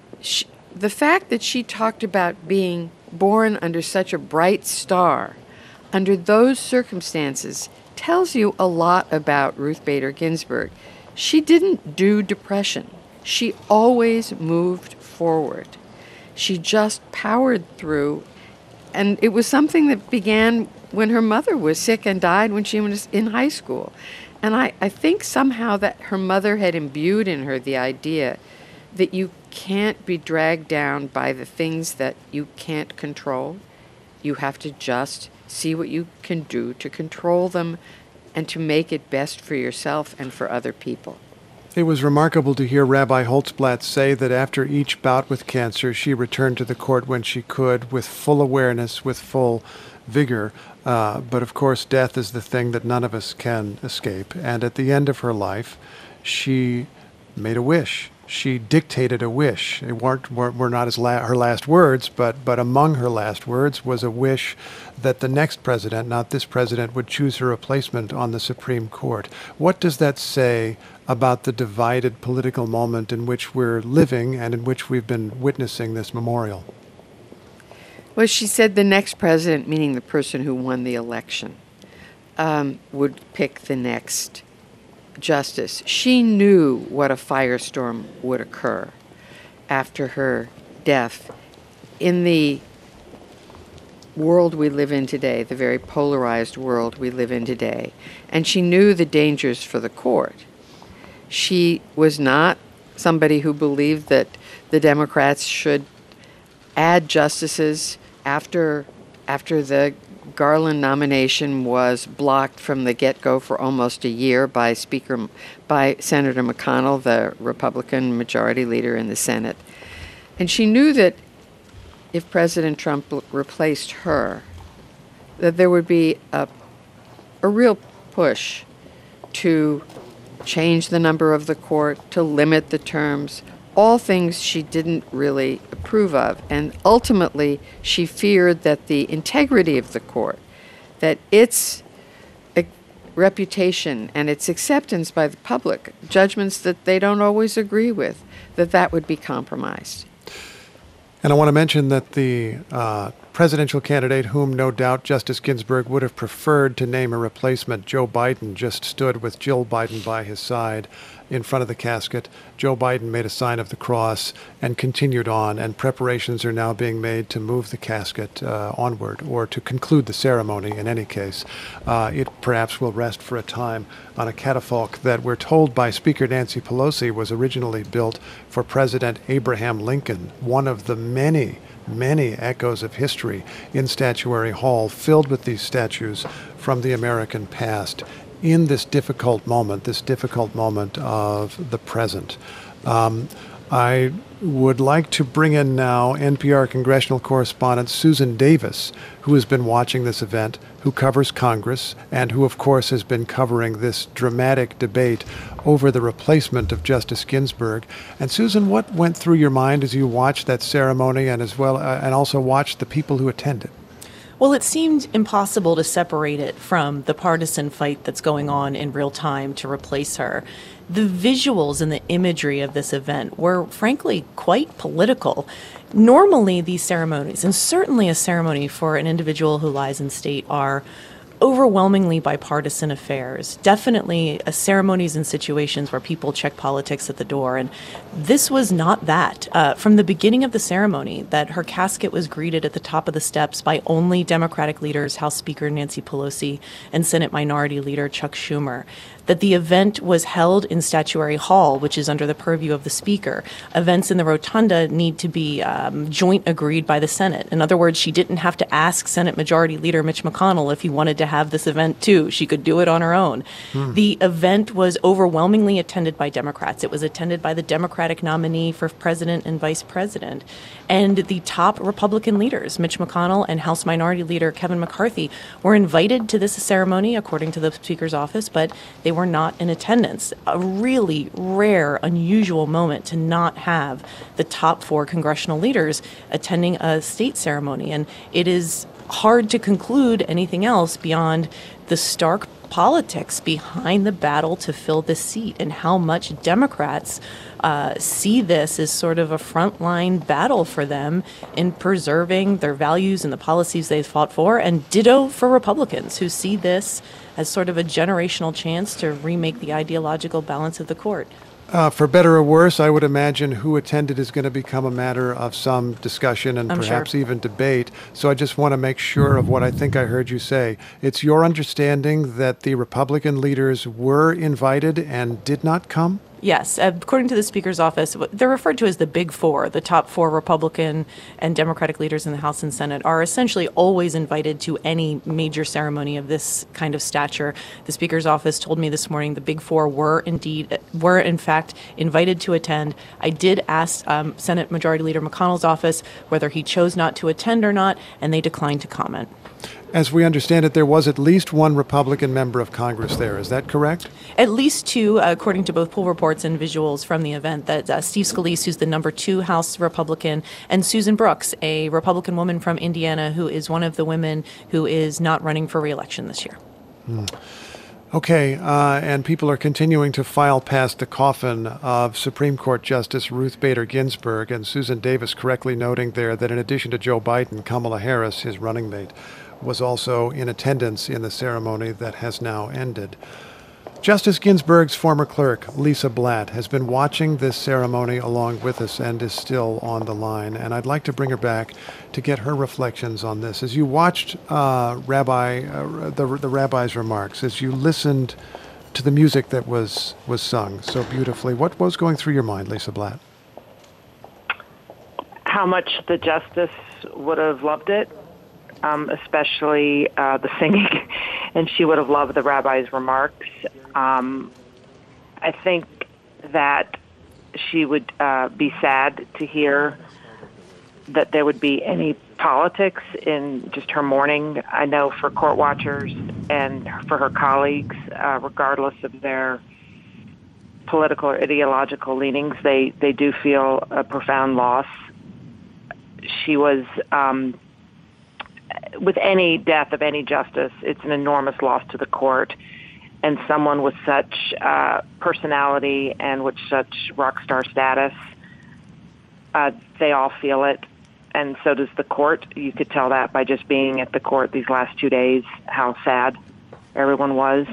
the fact that she talked about being born under such a bright star, under those circumstances, tells you a lot about Ruth Bader Ginsburg. She didn't do depression. She always moved forward. She just powered through. And it was something that began when her mother was sick and died when she was in high school. And I think somehow that her mother had imbued in her the idea that you can't be dragged down by the things that you can't control. You have to just see what you can do to control them and to make it best for yourself and for other people.
It was remarkable to hear Rabbi Holtzblatt say that after each bout with cancer, she returned to the court when she could, with full awareness, with full vigor. But of course, death is the thing that none of us can escape. And at the end of her life, she made a wish. She dictated a wish. It were not her last words, but among her last words was a wish that the next president, not this president, would choose her replacement on the Supreme Court. What does that say about the divided political moment in which we're living and in which we've been witnessing this memorial?
Well, she said the next president, meaning the person who won the election, would pick the next justice. She knew what a firestorm would occur after her death in the world we live in today, the very polarized world we live in today. And she knew the dangers for the court. She was not somebody who believed that the Democrats should add justices after after the Garland nomination was blocked from the get-go for almost a year by Senator McConnell, the Republican majority leader in the Senate. And she knew that if President Trump replaced her, that there would be a real push to change the number of the court, to limit the terms, all things she didn't really approve of. And ultimately, she feared that the integrity of the court, that its reputation and its acceptance by the public, judgments that they don't always agree with, that would be compromised.
And I want to mention that the presidential candidate, whom no doubt Justice Ginsburg would have preferred to name a replacement, Joe Biden, just stood with Jill Biden by his side in front of the casket. Joe Biden made a sign of the cross and continued on, and preparations are now being made to move the casket onward, or to conclude the ceremony in any case. It perhaps will rest for a time on a catafalque that we're told by Speaker Nancy Pelosi was originally built for President Abraham Lincoln, one of the many echoes of history in Statuary Hall, filled with these statues from the American past in this difficult moment of the present. I would like to bring in now NPR congressional correspondent Susan Davis, who has been watching this event, who covers Congress, and who, of course, has been covering this dramatic debate over the replacement of Justice Ginsburg. And Susan, what went through your mind as you watched that ceremony, and also watched the people who attended?
Well, it seemed impossible to separate it from the partisan fight that's going on in real time to replace her. The visuals and the imagery of this event were, frankly, quite political. Normally, these ceremonies, and certainly a ceremony for an individual who lies in state, are overwhelmingly bipartisan affairs, definitely ceremonies and situations where people check politics at the door. And this was not that. From the beginning of the ceremony, that her casket was greeted at the top of the steps by only Democratic leaders, House Speaker Nancy Pelosi and Senate Minority Leader Chuck Schumer. That the event was held in Statuary Hall, which is under the purview of the Speaker. Events in the rotunda need to be joint agreed by the Senate. In other words, she didn't have to ask Senate Majority Leader Mitch McConnell if he wanted to have this event too. She could do it on her own. The event was overwhelmingly attended by Democrats. It was attended by the Democratic nominee for president and vice president. And the top Republican leaders, Mitch McConnell and House Minority Leader Kevin McCarthy, were invited to this ceremony, according to the Speaker's office, but they were not in attendance. A really rare, unusual moment to not have the top four congressional leaders attending a state ceremony. And it is hard to conclude anything else beyond the stark politics behind the battle to fill this seat, and how much Democrats see this as sort of a frontline battle for them in preserving their values and the policies they've fought for, and ditto for Republicans, who see this as sort of a generational chance to remake the ideological balance of the court.
For better or worse, I would imagine who attended is going to become a matter of some discussion and perhaps even debate. So I just want to make sure of what I think I heard you say. It's your understanding that the Republican leaders were invited and did not come?
Yes. According to the Speaker's office, they're referred to as the Big Four. The top four Republican and Democratic leaders in the House and Senate are essentially always invited to any major ceremony of this kind of stature. The Speaker's office told me this morning the Big Four were in fact invited to attend. I did ask Senate Majority Leader McConnell's office whether he chose not to attend or not, and they declined to comment.
As we understand it, there was at least one Republican member of Congress there. Is that correct?
At least two, according to both poll reports and visuals from the event. That Steve Scalise, who's the number 2 House Republican, and Susan Brooks, a Republican woman from Indiana, who is one of the women who is not running for re-election this year.
Okay, and people are continuing to file past the coffin of Supreme Court Justice Ruth Bader Ginsburg, and Susan Davis correctly noting there that in addition to Joe Biden, Kamala Harris, his running mate, was also in attendance in the ceremony that has now ended. Justice Ginsburg's former clerk, Lisa Blatt, has been watching this ceremony along with us and is still on the line. And I'd like to bring her back to get her reflections on this. As you watched the rabbi's remarks, as you listened to the music that was sung so beautifully, what was going through your mind, Lisa Blatt?
How much the justice would have loved it. especially the singing, and she would have loved the rabbi's remarks. I think that she would be sad to hear that there would be any politics in just her mourning. I know for court watchers and for her colleagues, regardless of their political or ideological leanings, they do feel a profound loss. She was, with any death of any justice, it's an enormous loss to the court. And someone with such personality and with such rock star status, they all feel it. And so does the court. You could tell that by just being at the court these last 2 days, how sad everyone was.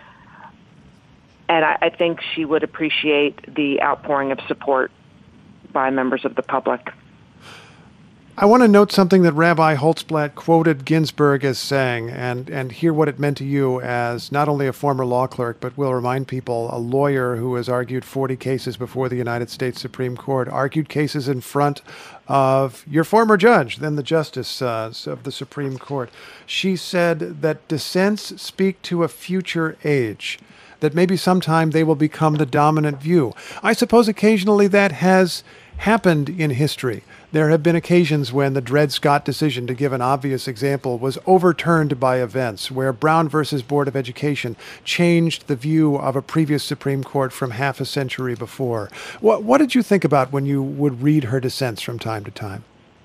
And I think she would appreciate the outpouring of support by members of the public.
I want to note something that Rabbi Holtzblatt quoted Ginsburg as saying, and hear what it meant to you as not only a former law clerk, but will remind people, a lawyer who has argued 40 cases before the United States Supreme Court, argued cases in front of your former judge, then the justice of the Supreme Court. She said that dissents speak to a future age, that maybe sometime they will become the dominant view. I suppose occasionally that has happened in history. There have been occasions when the Dred Scott decision, to give an obvious example, was overturned by events, where Brown versus Board of Education changed the view of a previous Supreme Court from half a century before. What did you think about when you would read her dissents from time to time?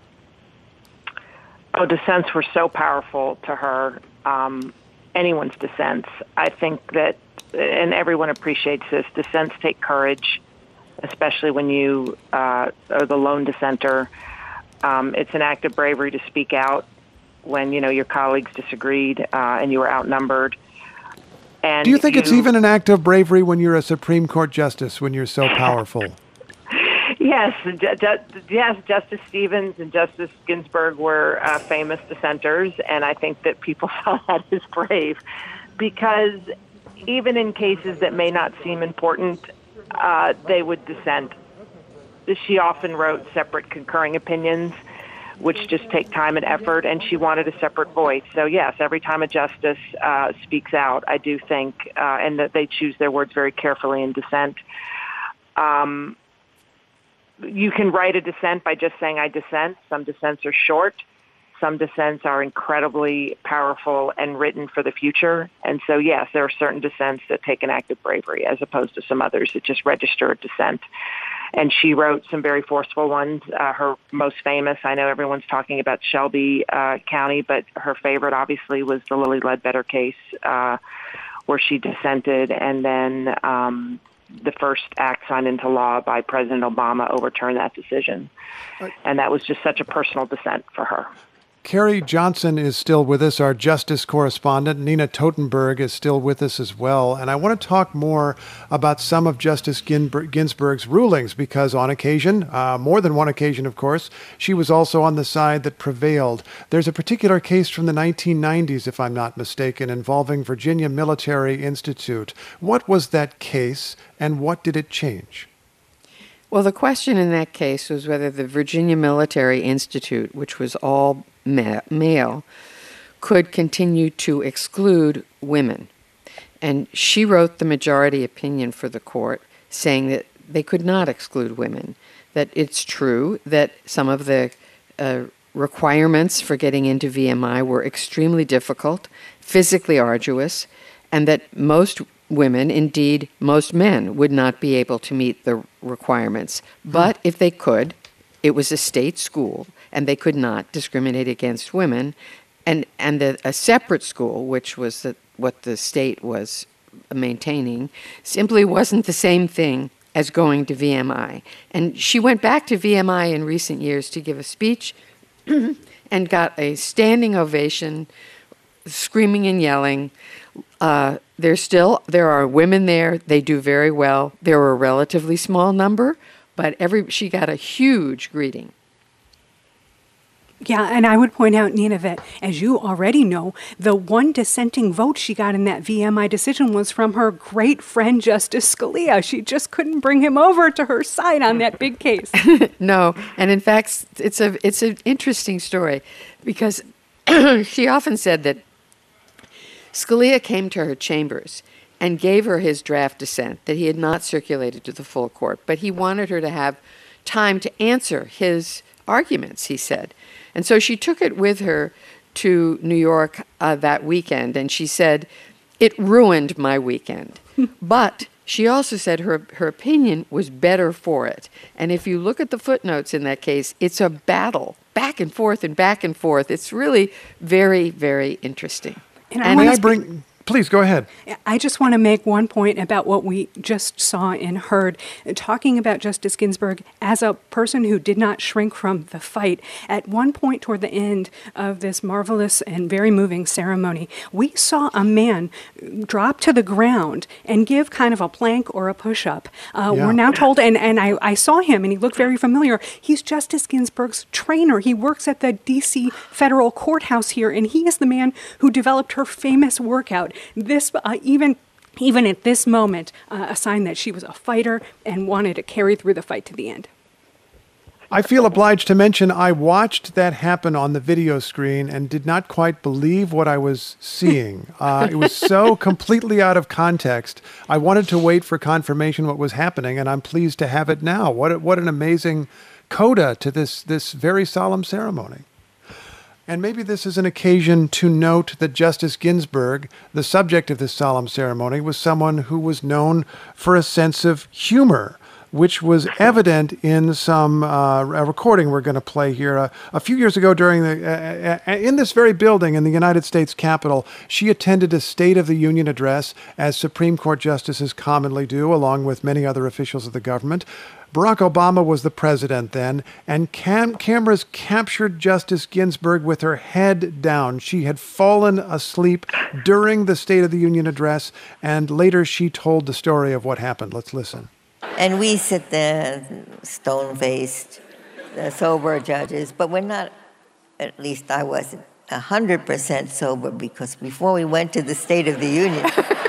Oh, dissents were so powerful to her. Anyone's dissents. I think that, and everyone appreciates this, dissents take courage, especially when you are the lone dissenter. It's an act of bravery to speak out when, your colleagues disagreed and you were outnumbered. And
do you think it's even an act of bravery when you're a Supreme Court justice, when you're so powerful?
Yes, Justice Stevens and Justice Ginsburg were famous dissenters, and I think that people saw that as brave, because even in cases that may not seem important, they would dissent. She often wrote separate concurring opinions, which just take time and effort, and she wanted a separate voice. So yes, every time a justice speaks out, I do think, and that they choose their words very carefully in dissent. You can write a dissent by just saying, I dissent. Some dissents are short. Some dissents are incredibly powerful and written for the future. And so, yes, there are certain dissents that take an act of bravery as opposed to some others that just register a dissent. And she wrote some very forceful ones. Her most famous, I know everyone's talking about Shelby County, but her favorite obviously was the Lilly Ledbetter case where she dissented, and then the first act signed into law by President Obama overturned that decision. And that was just such a personal dissent for her.
Carrie Johnson is still with us, our justice correspondent. Nina Totenberg is still with us as well. And I want to talk more about some of Justice Ginsburg's rulings, because on occasion, more than one occasion, of course, she was also on the side that prevailed. There's a particular case from the 1990s, if I'm not mistaken, involving Virginia Military Institute. What was that case, and what did it change?
Well, the question in that case was whether the Virginia Military Institute, which was all male, could continue to exclude women. And she wrote the majority opinion for the court, saying that they could not exclude women, that it's true that some of the requirements for getting into VMI were extremely difficult, physically arduous, and that most women, indeed most men, would not be able to meet the requirements. But if they could, it was a state school, and they could not discriminate against women. And a separate school, which was what the state was maintaining, simply wasn't the same thing as going to VMI. And she went back to VMI in recent years to give a speech and got a standing ovation, screaming and yelling. There are women there. They do very well. There were a relatively small number, but she got a huge greeting.
Yeah, and I would point out, Nina, that as you already know, the one dissenting vote she got in that VMI decision was from her great friend, Justice Scalia. She just couldn't bring him over to her side on that big case.
No, and in fact, it's an interesting story because she often said that Scalia came to her chambers and gave her his draft dissent that he had not circulated to the full court, but he wanted her to have time to answer his arguments, he said. And so she took it with her to New York that weekend, and she said, it ruined my weekend. But she also said her opinion was better for it. And if you look at the footnotes in that case, it's a battle, back and forth and back and forth. It's really very, very interesting.
And
Please, go ahead.
I just want to make one point about what we just saw and heard. Talking about Justice Ginsburg as a person who did not shrink from the fight, at one point toward the end of this marvelous and very moving ceremony, we saw a man drop to the ground and give kind of a plank or a push-up. We're now told, and I saw him, and he looked very familiar. He's Justice Ginsburg's trainer. He works at the D.C. federal courthouse here, and he is the man who developed her famous workout. This, even at this moment, a sign that she was a fighter and wanted to carry through the fight to the end.
I feel obliged to mention I watched that happen on the video screen and did not quite believe what I was seeing. It was so completely out of context. I wanted to wait for confirmation what was happening, and I'm pleased to have it now. What an amazing coda to this very solemn ceremony. And maybe this is an occasion to note that Justice Ginsburg, the subject of this solemn ceremony, was someone who was known for a sense of humor, which was evident in some a recording we're going to play here. A few years ago during in this very building in the United States Capitol, she attended a State of the Union address, as Supreme Court justices commonly do, along with many other officials of the government. Barack Obama was the president then, and cameras captured Justice Ginsburg with her head down. She had fallen asleep during the State of the Union address, and later she told the story of what happened. Let's listen.
And we sit there, stone-faced, sober judges, but we're not, at least I wasn't, 100% sober, because before we went to the State of the Union,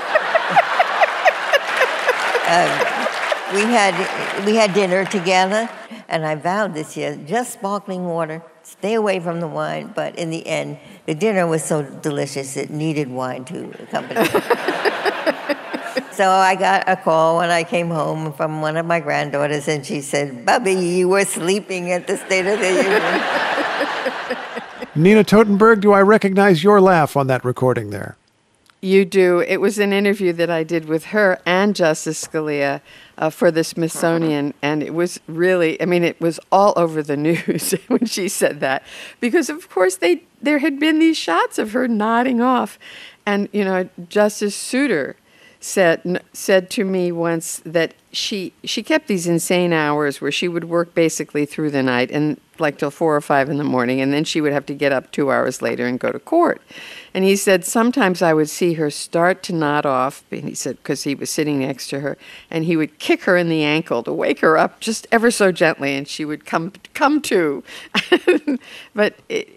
we had dinner together, and I vowed this year, just sparkling water, stay away from the wine, but in the end, the dinner was so delicious it needed wine to accompany it. So I got a call when I came home from one of my granddaughters, and she said, Bubby, you were sleeping at the State of the Union.
Nina Totenberg, do I recognize your laugh on that recording there?
You do. It was an interview that I did with her and Justice Scalia for the Smithsonian, and it was really, it was all over the news when she said that, because of course there had been these shots of her nodding off, and Justice Souter said to me once that she kept these insane hours where she would work basically through the night and like till 4 or 5 in the morning, and then she would have to get up 2 hours later and go to court. And he said sometimes I would see her start to nod off, and he said because he was sitting next to her, and he would kick her in the ankle to wake her up just ever so gently, and she would come to. But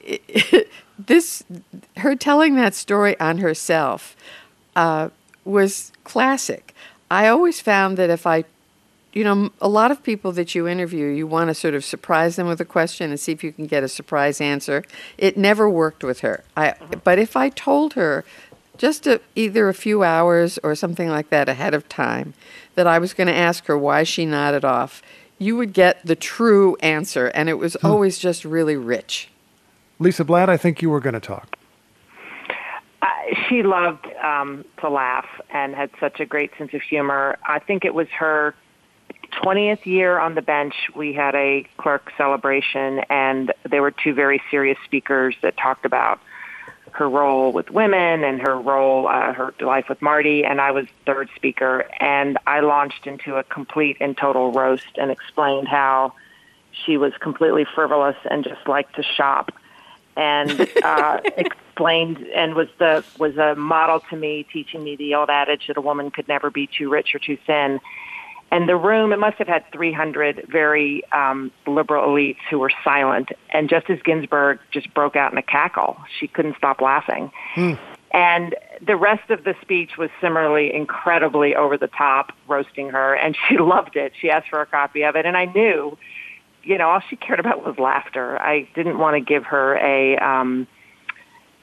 her telling that story on herself was classic. I always found that if a lot of people that you interview, you want to sort of surprise them with a question and see if you can get a surprise answer. It never worked with her. But if I told her just either a few hours or something like that ahead of time that I was going to ask her why she nodded off, you would get the true answer, and it was always just really rich.
Lisa Blatt, I think you were going to talk.
She loved to laugh and had such a great sense of humor. I think it was her 20th year on the bench. We had a clerk celebration, and there were 2 very serious speakers that talked about her role with women and her role, her life with Marty, and I was third speaker. And I launched into a complete and total roast and explained how she was completely frivolous and just liked to shop, and explained and was a model to me, teaching me the old adage that a woman could never be too rich or too thin. And the room, it must have had 300 very liberal elites who were silent. And Justice Ginsburg just broke out in a cackle. She couldn't stop laughing. And the rest of the speech was similarly incredibly over the top, roasting her. And she loved it. She asked for a copy of it. And I knew, all she cared about was laughter. I didn't want to give her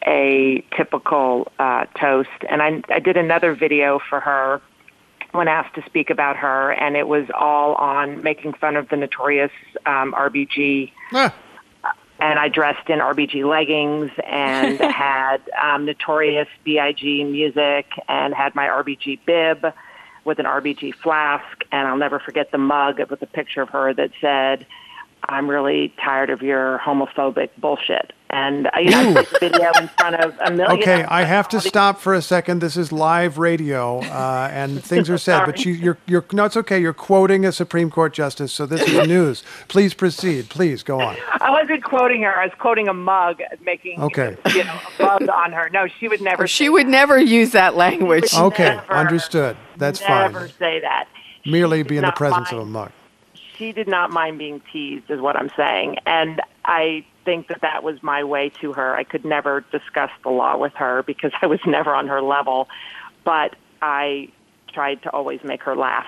a typical toast. And I did another video for her when asked to speak about her, and it was all on making fun of the notorious RBG. And I dressed in RBG leggings and had Notorious B.I.G. music and had my RBG bib with an RBG flask. And I'll never forget the mug with a picture of her that said, "I'm really tired of your homophobic bullshit." And I did the video in front of a million.
Okay, I have to stop for a second. This is live radio, and things are said. But you're no, it's okay. You're quoting a Supreme Court justice, so this is news. Please proceed. Please go on.
I wasn't quoting her. I was quoting a mug, making a mug on her. No, she would never.
She would never use that language.
Okay, understood. That's fine.
Never say that.
Merely be in the presence of a mug.
She did not mind being teased, is what I'm saying. And I think that was my way to her. I could never discuss the law with her because I was never on her level, but I tried to always make her laugh.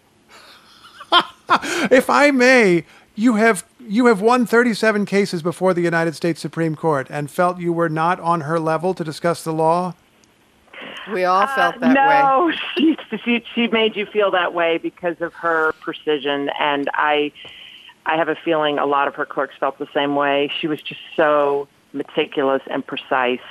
If I may, you have won 37 cases before the United States Supreme Court and felt you were not on her level to discuss the law?
We all felt that way.
No, she made you feel that way because of her precision, and I have a feeling a lot of her clerks felt the same way. She was just so meticulous and precise.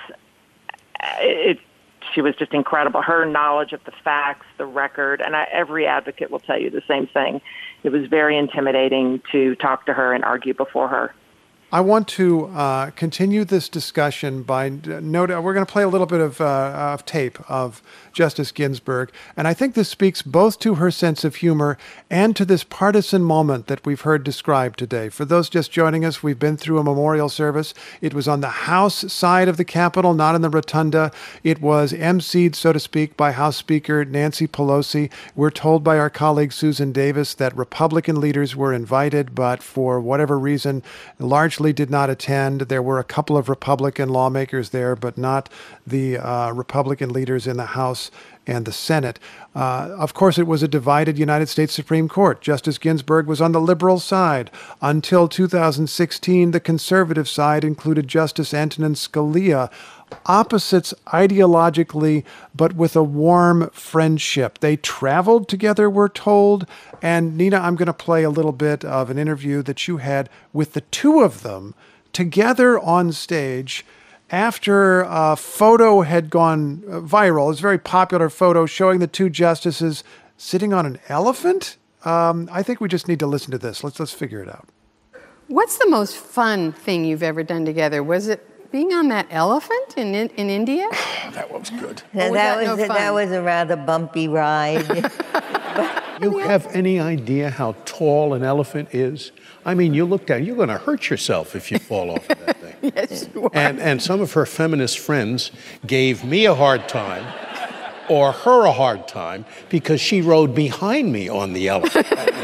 She was just incredible. Her knowledge of the facts, the record, and every advocate will tell you the same thing. It was very intimidating to talk to her and argue before her.
I want to continue this discussion by noting we're going to play a little bit of tape of Justice Ginsburg, and I think this speaks both to her sense of humor and to this partisan moment that we've heard described today. For those just joining us, we've been through a memorial service. It was on the House side of the Capitol, not in the rotunda. It was emceed, so to speak, by House Speaker Nancy Pelosi. We're told by our colleague Susan Davis that Republican leaders were invited, but for whatever reason, largely did not attend. There were a couple of Republican lawmakers there, but not the Republican leaders in the House and the Senate. Of course, it was a divided United States Supreme Court. Justice Ginsburg was on the liberal side. Until 2016, the conservative side included Justice Antonin Scalia. Opposites ideologically, but with a warm friendship. They traveled together, we're told. And Nina, I'm going to play a little bit of an interview that you had with the two of them together on stage after a photo had gone viral. It's a very popular photo showing the two justices sitting on an elephant. I think we just need to listen to this. Let's figure it out.
What's the most fun thing you've ever done together? Was it being on that elephant in India?
That was good.
That was a rather bumpy ride.
You have any idea how tall an elephant is? I mean, you look down, you're going to hurt yourself if you fall off of that thing.
Yes, you are.
And some of her feminist friends gave me a hard time or her a hard time because she rode behind me on the elephant.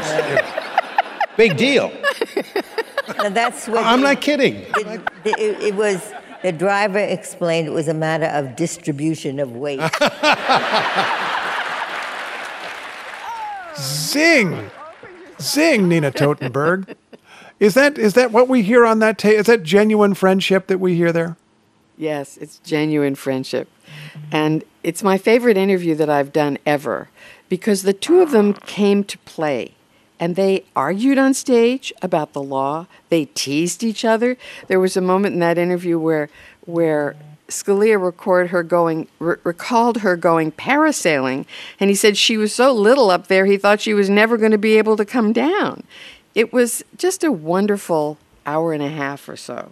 Big deal.
That's what
I'm not kidding.
It was, the driver explained it was a matter of distribution of weight.
Zing! Zing, Nina Totenberg. Is that what we hear on that tape? Is that genuine friendship that we hear there?
Yes, it's genuine friendship. And it's my favorite interview that I've done ever because the two of them came to play. And they argued on stage about the law. They teased each other. There was a moment in that interview where Scalia recalled her going parasailing, and he said she was so little up there he thought she was never going to be able to come down. It was just a wonderful hour and a half or so.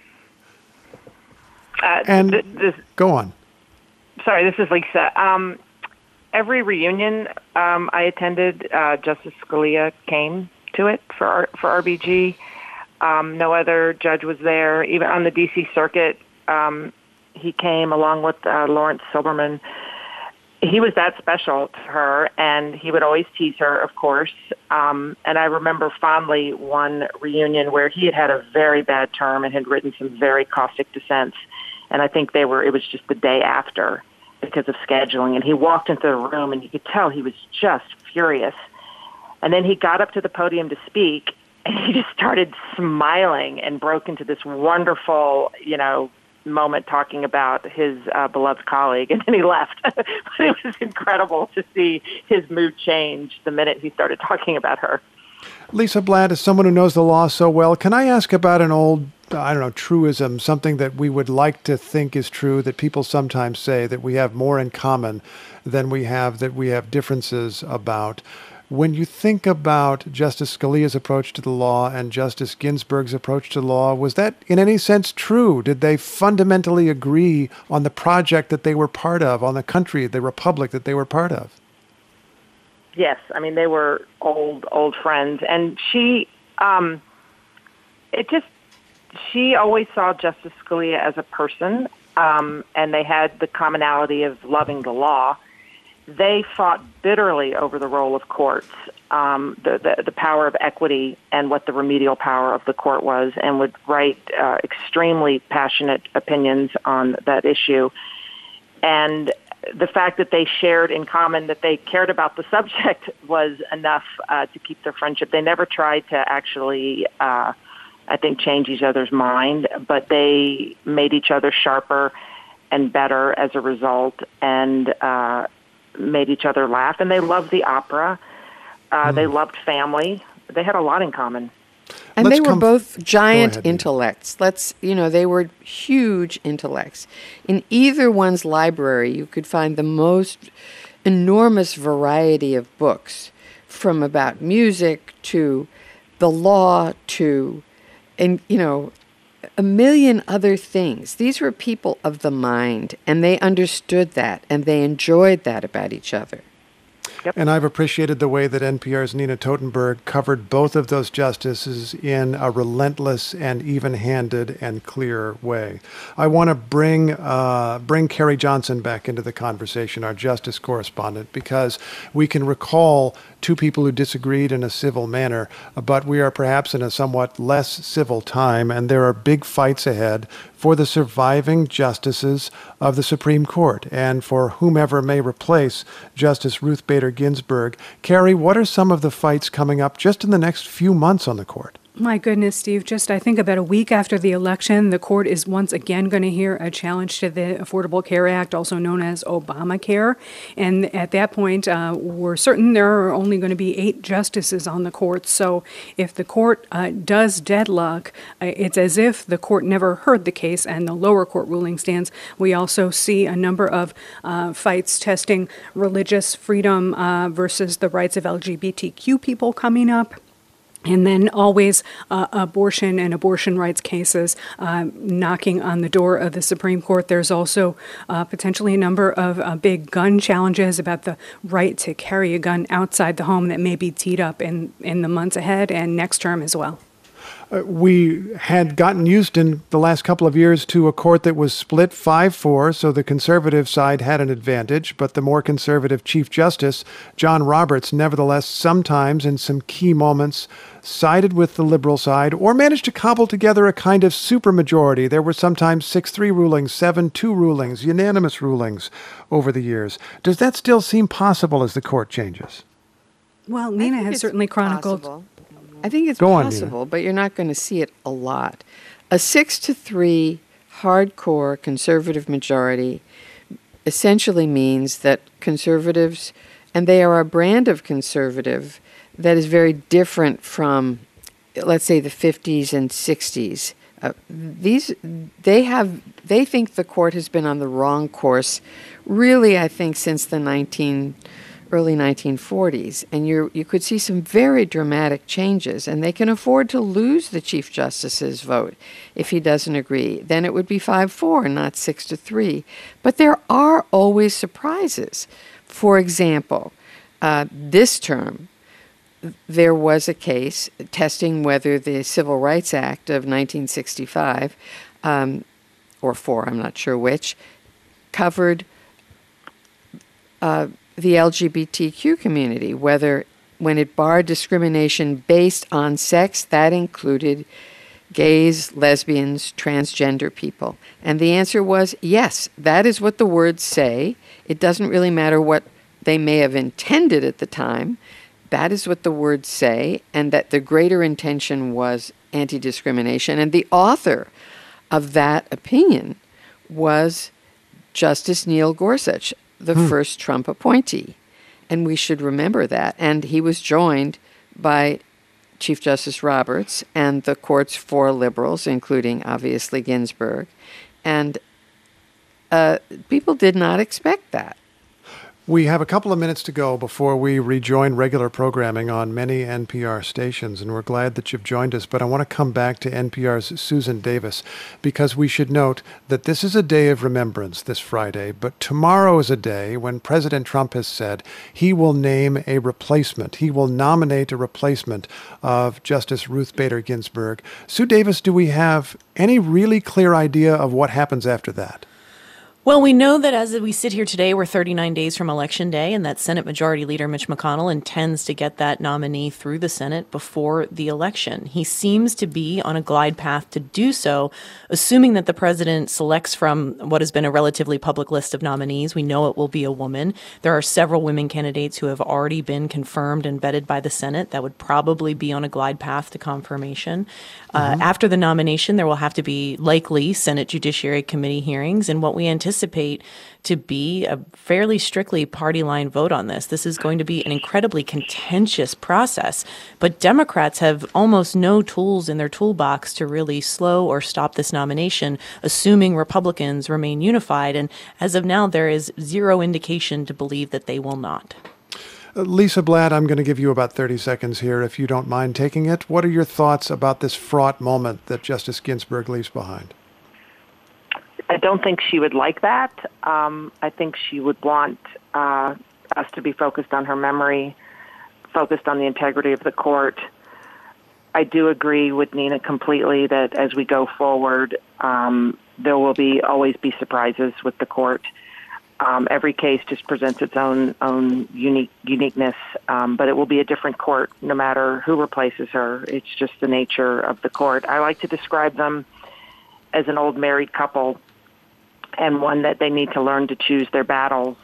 Go on.
Sorry, this is Lisa. Every reunion I attended, Justice Scalia came to it for RBG. No other judge was there. Even on the D.C. Circuit, he came along with Lawrence Silberman. He was that special to her, and he would always tease her, of course. And I remember fondly one reunion where he had a very bad term and had written some very caustic dissents. And I think it was just the day after, because of scheduling, and he walked into the room and you could tell he was just furious. And then he got up to the podium to speak and he just started smiling and broke into this wonderful, moment talking about his beloved colleague, and then he left. But it was incredible to see his mood change the minute he started talking about her.
Lisa Blatt, as someone who knows the law so well, can I ask about an old, truism, something that we would like to think is true, that people sometimes say that we have more in common than that we have differences about? When you think about Justice Scalia's approach to the law and Justice Ginsburg's approach to the law, was that in any sense true? Did they fundamentally agree on the project that they were part of, on the country, the republic that they were part of?
Yes, I mean, they were old friends. And she always saw Justice Scalia as a person, and they had the commonality of loving the law. They fought bitterly over the role of courts, the power of equity and what the remedial power of the court was, and would write extremely passionate opinions on that issue. And the fact that they shared in common that they cared about the subject was enough to keep their friendship. They never tried to actually, change each other's mind, but they made each other sharper and better as a result, and made each other laugh. And they loved the opera. They loved family. They had a lot in common.
And they were both giant intellects. They were huge intellects. In either one's library, you could find the most enormous variety of books, from about music to the law to, a million other things. These were people of the mind, and they understood that, and they enjoyed that about each other.
Yep.
And I've appreciated the way that NPR's Nina Totenberg covered both of those justices in a relentless and even-handed and clear way. I want to bring Carrie Johnson back into the conversation, our justice correspondent, because we can recall two people who disagreed in a civil manner, but we are perhaps in a somewhat less civil time, and there are big fights ahead for the surviving justices of the Supreme Court and for whomever may replace Justice Ruth Bader Ginsburg. Carrie, what are some of the fights coming up just in the next few months on the court?
My goodness, Steve, I think about a week after the election, the court is once again going to hear a challenge to the Affordable Care Act, also known as Obamacare. And at that point, we're certain there are only going to be 8 justices on the court. So if the court does deadlock, it's as if the court never heard the case and the lower court ruling stands. We also see a number of fights testing religious freedom versus the rights of LGBTQ people coming up. And then always abortion and abortion rights cases knocking on the door of the Supreme Court. There's also potentially a number of big gun challenges about the right to carry a gun outside the home that may be teed up in the months ahead and next term as well.
We had gotten used in the last couple of years to a court that was split 5-4, so the conservative side had an advantage, but the more conservative Chief Justice, John Roberts, nevertheless sometimes in some key moments sided with the liberal side or managed to cobble together a kind of supermajority. There were sometimes 6-3 rulings, 7-2 rulings, unanimous rulings over the years. Does that still seem possible as the court changes?
Well, Nina has certainly chronicled...
Possible. I think it's possible, but you're not going to see it a lot. A 6-3 hardcore conservative majority essentially means that conservatives, and they are a brand of conservative that is very different from, let's say, the 50s and 60s. They think the court has been on the wrong course, really, I think, since the early 1940s, and you could see some very dramatic changes, and they can afford to lose the Chief Justice's vote if he doesn't agree. Then it would be 5-4, not 6-3. But there are always surprises. For example, this term, there was a case testing whether the Civil Rights Act of 1965, or 4, I'm not sure which, covered the LGBTQ community, whether when it barred discrimination based on sex, that included gays, lesbians, transgender people. And the answer was yes, that is what the words say. It doesn't really matter what they may have intended at the time. That is what the words say, and that the greater intention was anti-discrimination. And the author of that opinion was Justice Neil Gorsuch, the first Trump appointee. And we should remember that. And he was joined by Chief Justice Roberts and the court's 4 liberals, including, obviously, Ginsburg. And people did not expect that.
We have a couple of minutes to go before we rejoin regular programming on many NPR stations, and we're glad that you've joined us. But I want to come back to NPR's Susan Davis, because we should note that this is a day of remembrance this Friday, but tomorrow is a day when President Trump has said he will name a replacement. He will nominate a replacement of Justice Ruth Bader Ginsburg. Sue Davis, do we have any really clear idea of what happens after that?
Well, we know that as we sit here today, we're 39 days from Election Day, and that Senate Majority Leader Mitch McConnell intends to get that nominee through the Senate before the election. He seems to be on a glide path to do so, assuming that the president selects from what has been a relatively public list of nominees. We know it will be a woman. There are several women candidates who have already been confirmed and vetted by the Senate. That would probably be on a glide path to confirmation. After the nomination, there will have to be likely Senate Judiciary Committee hearings, and what we anticipate to be a fairly strictly party line vote on this. This is going to be an incredibly contentious process, but Democrats have almost no tools in their toolbox to really slow or stop this nomination, assuming Republicans remain unified. And as of now, there is zero indication to believe that they will not.
Lisa Blatt, I'm going to give you about 30 seconds here, if you don't mind taking it. What are your thoughts about this fraught moment that Justice Ginsburg leaves behind?
I don't think she would like that. I think she would want us to be focused on her memory, focused on the integrity of the court. I do agree with Nina completely that as we go forward, there will always be surprises with the court. Every case just presents its own uniqueness, but it will be a different court no matter who replaces her. It's just the nature of the court. I like to describe them as an old married couple, and one that they need to learn to choose their battles.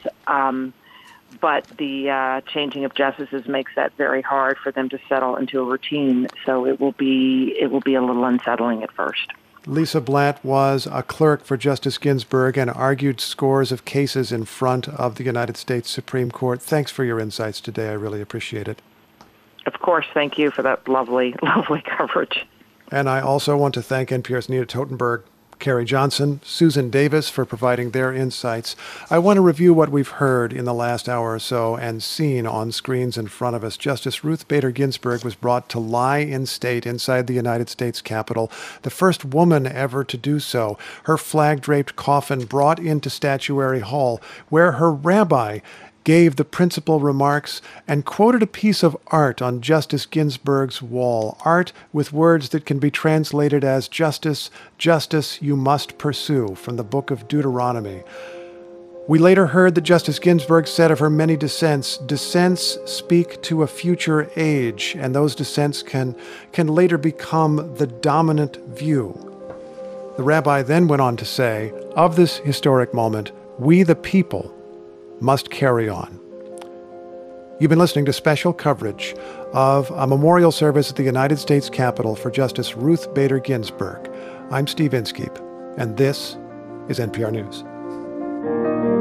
But the changing of justices makes that very hard for them to settle into a routine. So it will be a little unsettling at first.
Lisa Blatt was a clerk for Justice Ginsburg and argued scores of cases in front of the United States Supreme Court. Thanks for your insights today. I really appreciate it.
Of course. Thank you for that lovely, lovely coverage.
And I also want to thank NPR's Nina Totenberg, Carrie Johnson, Susan Davis for providing their insights. I want to review what we've heard in the last hour or so and seen on screens in front of us. Justice Ruth Bader Ginsburg was brought to lie in state inside the United States Capitol, the first woman ever to do so. Her flag-draped coffin brought into Statuary Hall, where her rabbi gave the principal remarks and quoted a piece of art on Justice Ginsburg's wall, art with words that can be translated as "Justice, justice you must pursue," from the book of Deuteronomy. We later heard that Justice Ginsburg said of her many dissents, "Dissents speak to a future age, and those dissents can later become the dominant view." The rabbi then went on to say, of this historic moment, we the people must carry on. You've been listening to special coverage of a memorial service at the United States Capitol for Justice Ruth Bader Ginsburg. I'm Steve Inskeep, and this is NPR News.